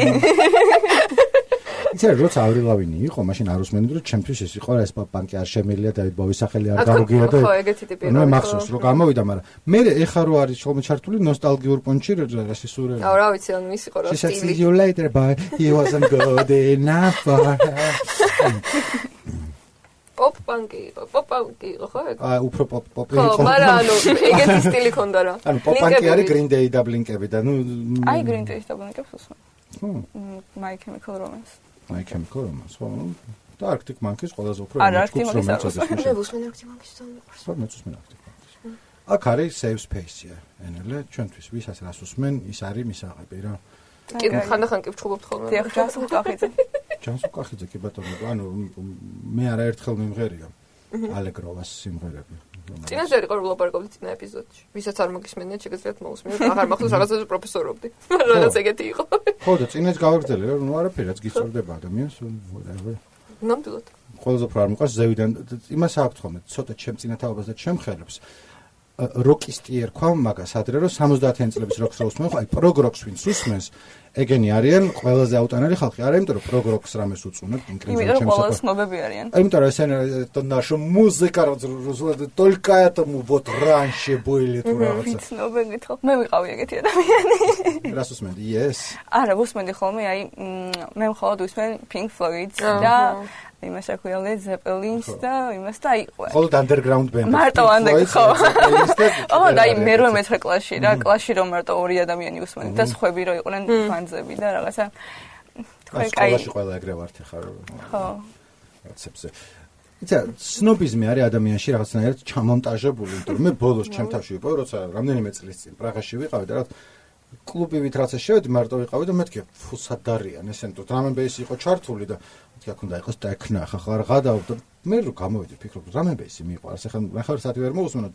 იცი როცა Avril Lavigne იყო, მაშინ არ უსმენდი, რომ ჩემთვის ეს იყო რა ეს პანკი არ შემელია, David Bowie-ის სახელი არ გამოგია და ხო, ეგეთი ტიპი რა. მე მახსოვს რომ გამოვიდა, მაგრამ მე ეხა რო არის ხოლმე ჩართული ნოსტალგიურ პონჩი რა სისურველი. აუ რა vicი, ანუ ის იყო რა სტილი. See you later, but he wasn't good enough for her. Pop punk იყო, pop punk იყო ხო ეგ? აა უფრო pop pop იყო. ხო, მაგრამ ანუ ეგეთი სტილი ქონდა რა. ანუ pop punk-ი არის Green Day და Blink-ები და ნუ აი Green Day-ს და Blink-ებს უსმენ. ხო. My Chemical Romance. My Chemical Romance, ხო. და Arctic Monkeys ყველაზე უფრო არა, Arctic Monkeys არ უსმენ. მე უსმენ Arctic Monkeys-ს და მიყვარს. ხო, მეც უსმენ Arctic Monkeys. აქ არის Safe Space-ია, ენელე, ჩვენთვის ვისაც რას უსმენ, ის არის მისაღები რა. კი, ხანდახან კი ვჩხუბობთ ხოლმე. დიახ, ჯანსუ კახიძე. ჯანსუ კახიძე კი ბატონო, ანუ მე არაერთხელ მიმღერია ალეგროვას სიმღერები. წინასწარ იყო რომ ვლაპარაკობდი წინა ეპიზოდში. ვისაც არ მოგისმენია, შეგეძლოთ მოусმინოთ. აღარ მახსოვს რაღაცაზე პროფესორობდი. რაღაც ეგეთი იყო. ხო და წინაც გავაგრძელე რა, ნუ არაფერაც გიწურდება ადამიანს, whatever. ნამდვილად. ყველაზე უფრო არ მიყვარს ზევიდან იმას აქვს ხოლმე, ცოტა ჩემ წინათაობას და ჩემ ხელებს. როკისტი ერქვა მაგას ადრე რომ სამოცდაათიანი წლების როკს რო უსმენ, ხო აი პროგ როკს ვინც უსმენს, ეგენი არიან ყველაზე აუტანელი ხალხი. არა, იმიტომ რომ პროგ როკს რამეს უწუნებ, ინკრიზმ ჩემს. იმიტომ რომ ყველა სნობები арიან. Იმიტომ რომ ესენ это наша музыка, только этому вот раньше были თუ რაღაცა. სნობები ხო? მე ვიყავი ეგეთი ადამიანი. რას უსმენდი? Yes. არა, უსმენდი ხოლმე, აი მე მხოლოდ უსმენ Pink Floyd-ს და იმას აქვია Led Zeppelin-ს და იმას და იყო. ხოლოდ underground band. მარტო underground ხო. ო, და აი მერვე მეცხრე კლასში რა, კლასში რომ მარტო ორი ადამიანი უსმენდით და სხვები რო იყვნენ ფანზები და რაღაცა. თქვენ კაი. სკოლაში ყველა ეგრე ვართ ხარ. ხო. რაცებზე. იცი, სნობიზმი არის ადამიანში რაღაცნაირად ჩამონტაჟებული, იმიტომ რომ მე ბოლოს ჩემ თავში ვიყავი, როცა რამდენიმე წლის წინ პრაღაში ვიყავი და რა კლუბივით რაცა შევედი, მარტო ვიყავი და მეთქე ფუსადარიან ესენ თუ დრამენბეისი იყო ჩართული და მეთქე აქ უნდა იყოს ტექნო, ახლა ხარ გადავ და მე რო გამოვიდი ფიქრობ დრამენბეისი მიყვარს, ახლა ნახევარ საათი ვერ მოусმენო.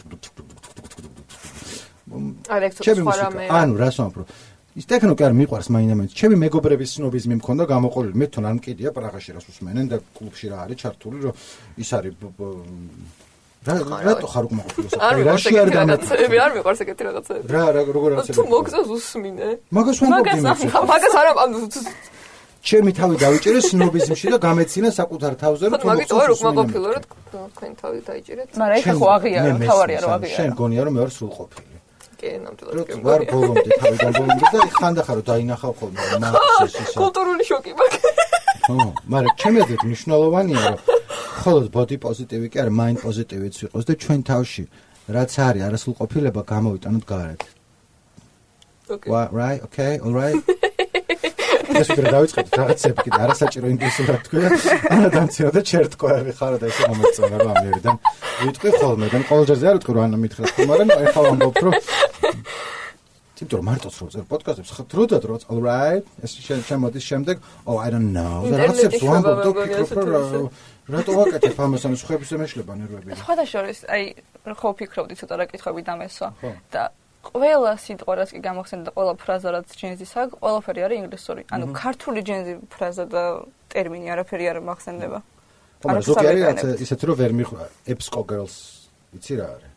არა, ეგ სხვა რამე. ანუ რას ვამბობ? ის ტექნო კი არ მიყვარს მაინდა-მაინც. ჩემი მეგობრების სნობიზმი მქონდა გამოყოლილი. მე თვითონ არ მკიდია პრაღაში რას უსმენენ და კლუბში რა არის ჩართული, რომ ის არის რატო ხარ უკმაყოფილო არ მიყვარს ეგეთი რაღაცები, არ მიყვარს ეგეთი რაღაცები. რა რა როგორ რაღაცები? თუ მოგწევს უსმინე. მაგას ვამბობდი მე. მაგას არ ამ ჩემი თავი დავიჭერე სნობიზმში და გამეცინა საკუთარ თავზე რომ თუ მაგით ვარ უკმაყოფილო რომ თქვენ თავი დაიჭერეთ. მაგრამ ეხა ხო აღიარა, თავარია რომ აღიარა. შენ გონია რომ მე ვარ სრულყოფილი. კი, ნამდვილად კი. ვარ ბოლომდე თავიდან ბოლომდე და ხანდახან რომ დაინახავ ხოლმე მაგის ის. კულტურული შოკი მაქვს. ხო, მაგრამ ჩემი აზრით მნიშვნელოვანია რომ ხოლოდ body positive კი არა, mind positive-იც იყოს და ჩვენ თავში რაც არის არასრულყოფილება გამოვიტანოთ გარეთ. Okay. Right, okay, all right. ეს ვიდრე დავიწყეთ რაღაცები კიდე არასაჭირო ინგლისურად თქვი და ანა დამციო და ჩერტკოები ხარ და ესე მომეწონა რომ ამერიდან ვიტყვი ხოლმე და ყოველჯერზე არ ვიტყვი რომ ანა მითხრა მაგრამ ეხლა ვამბობ რომ თვითონ მარტოც რო წერ პოდკასტებს ხა დრო და დრო all right ეს შემოდის შემდეგ oh I don't know და რაღაცებს ვამბობ და ვფიქრობ რომ რატო ვაკეთებ ამას ან სხვების შემეშლება ნერვები სხვა შორის აი ხო ფიქრობდი ცოტა რა კითხვები დამესვა და ყველა სიტყვა რაც კი გამახსენდა და ყველა ფრაზა რაც ჯენზის აქვს, ყველაფერი არის ინგლისური. ანუ ქართული ჯენზი ფრაზა და ტერმინი არაფერი არ მახსენდება. მაგრამ ზოგიერთი რაც ისეთ რომ ვერ მიხვდა epsco girls იცი რა არის?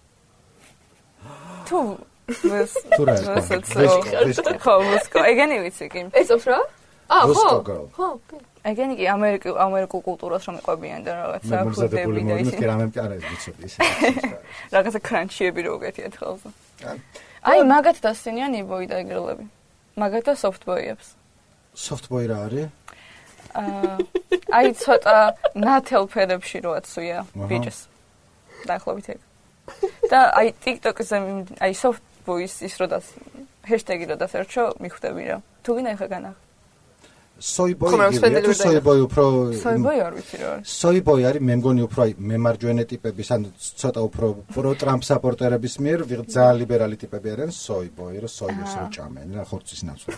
თუ ეს თუ რა არის? ხო, მოსკო. ეგენი ვიცი კი. ესოს რა? აა, ხო. ხო, კი. ეგენი კი ამერიკულ ამერიკულ კულტურას რომ იყვებიან და რაღაცა ფუდები და ისე. მე რამე მყარა ეს ვიცოდი ისე. რაღაცა კრანჩიები რო გეთიათ ხოლმე. აი მაგათ დასცინიან იბოი და ეგრელები. მაგათ და softboy-ებს. softboy რა არის? აა აი ცოტა ნათელ ფერებში რო აცვია ბიჭს. დაახლოებით ეგ. და აი TikTok-ზე აი softboy-ის ის რო დას ჰეშტეგი რო დასერჩო მიხვდები რა. თუ გინდა ეხა განახ. soyboy თუ soyboy უფრო soyboy არ ვიცი რა არის. soyboy არის მე მგონი უფრო აი მემარჯვენე ტიპების ან ცოტა უფრო პრო ტრამპ საპორტერების მიერ ვიღ ძალიან ლიბერალი ტიპები არიან soyboy რო soyos რო ჭამენ რა ხორცის ნაცვლად.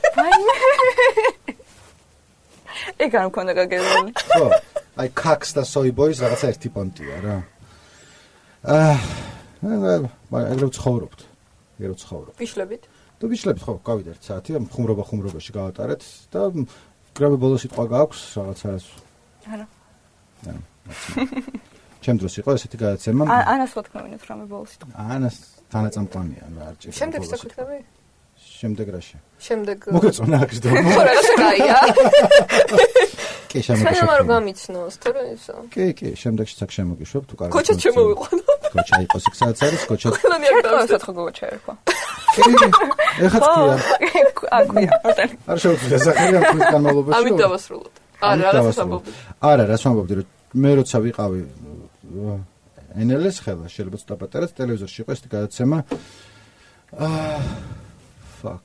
ეგ არ მქონდა გაგებული. ხო, აი kaks და soyboys რაღაცა ერთი პონტია რა. აა მაგრამ ეგრე ვცხოვრობთ. ეგრე ვცხოვრობთ. ბიშლებით? თუ ბიჭლებს ხო გავიდეთ საათი ამ ხუმრობა ხუმრობაში გავატარეთ და გრაბე ბოლო სიტყვა გაქვს რაღაცას არა არა ჩემ დროს იყო ესეთი გადაცემა ანას ხო თქვა მინოთ რამე ბოლო სიტყვა ანას თანაწამყვანია რა არ ჭირდება შემდეგ საკუთრები შემდეგ რაში შემდეგ მოგეწონა აქ და ხო რაღაცა გაია კი შემოგიშვებ სანამ არ გამიცნოს თორე ისო კი კი შემდეგში цаг შემოგიშვებ თუ კარგი კოჩა შემოვიყვანო კოჩა იყოს იქ სადაც არის კოჩა ყველანი არ დავსად ხო კოჩა ერქვა ეხაც ქვია. აკვია. არ შეუძლია სახელი ამ ხნის განმავლობაში. ამით დავასრულოთ. არა, რაღაცას ამბობდი. არა, რას ვამბობდი, რომ მე როცა ვიყავი ენ ელ ეს ხელა, შეიძლება ცოტა პატარაც ტელევიზორში იყო ეს გადაცემა. აა fuck.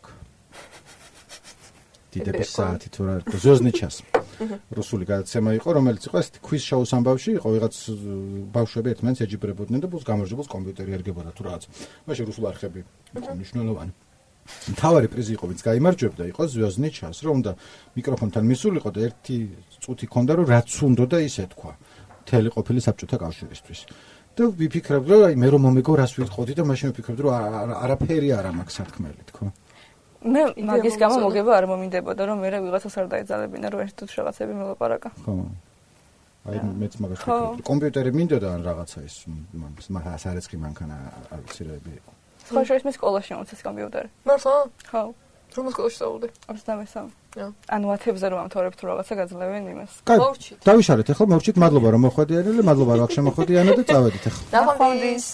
დიდების საათი თუ რა იყო, ზოზნიჩას. რუსული გადაცემა იყო, რომელიც იყო ესეთი quiz show-ს ამბავში, იყო ვიღაც ბავშვები ერთმანეთს ეჯიბრებოდნენ და ბოლოს გამარჯვებულს კომპიუტერი ერგებოდა თუ რაღაც. მაშინ რუსულ არხები მნიშვნელოვანი. მთავარი პრიზი იყო, ვინც გაიმარჯვებდა, იყო ზოზნიჩას, რომ უნდა მიკროფონთან მისულიყო და ერთი წუთი ქონდა, რომ რაც უნდა და ისე თქვა. მთელი ყოფილი საბჭოთა კავშირისთვის. და ვიფიქრებდი, რომ აი მე რომ მომეგო რას ვიტყოდი და მაშინ ვიფიქრებდი, რომ არაფერი არ მაქვს სათქმელი, თქო. მე მაგის გამო მოგება არ მომინდებოდა რომ მე ვიღაცას არ დაეძალებინა რომ ერთად რაღაცები მელაპარაკა. ხო. აი მეც მაგას ვფიქრობ. კომპიუტერი მინდოდა ან რაღაცა ის მაგას არეცხი მანქანა არ ვიცი რა იყო. სხვა შორის მე სკოლაში მომწეს კომპიუტერი. მართლა? ხო. რომ სკოლაში სწავლობდი? ოცდამესამე. ანუ ათებზე რომ ამთავრებთ რაღაცა გაძლევენ იმას. მოვჭით. დავიშალეთ ახლა მოვჭით მადლობა რომ მოხვედიანელი, მადლობა რომ აქ შემოხვედიანო და წავედით ახლა. ნახვამდის.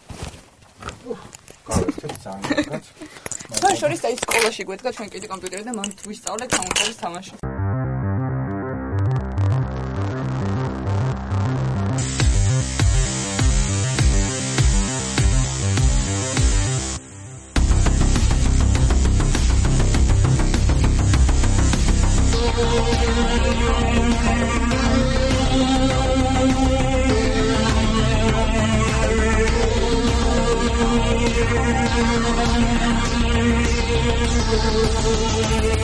გავეთ სხვა შორის აი სკოლაში გვედგა ჩვენ კიდე კომპიუტერი და მან ვისწავლეთ კომპიუტერის თამაში. We'll be right back.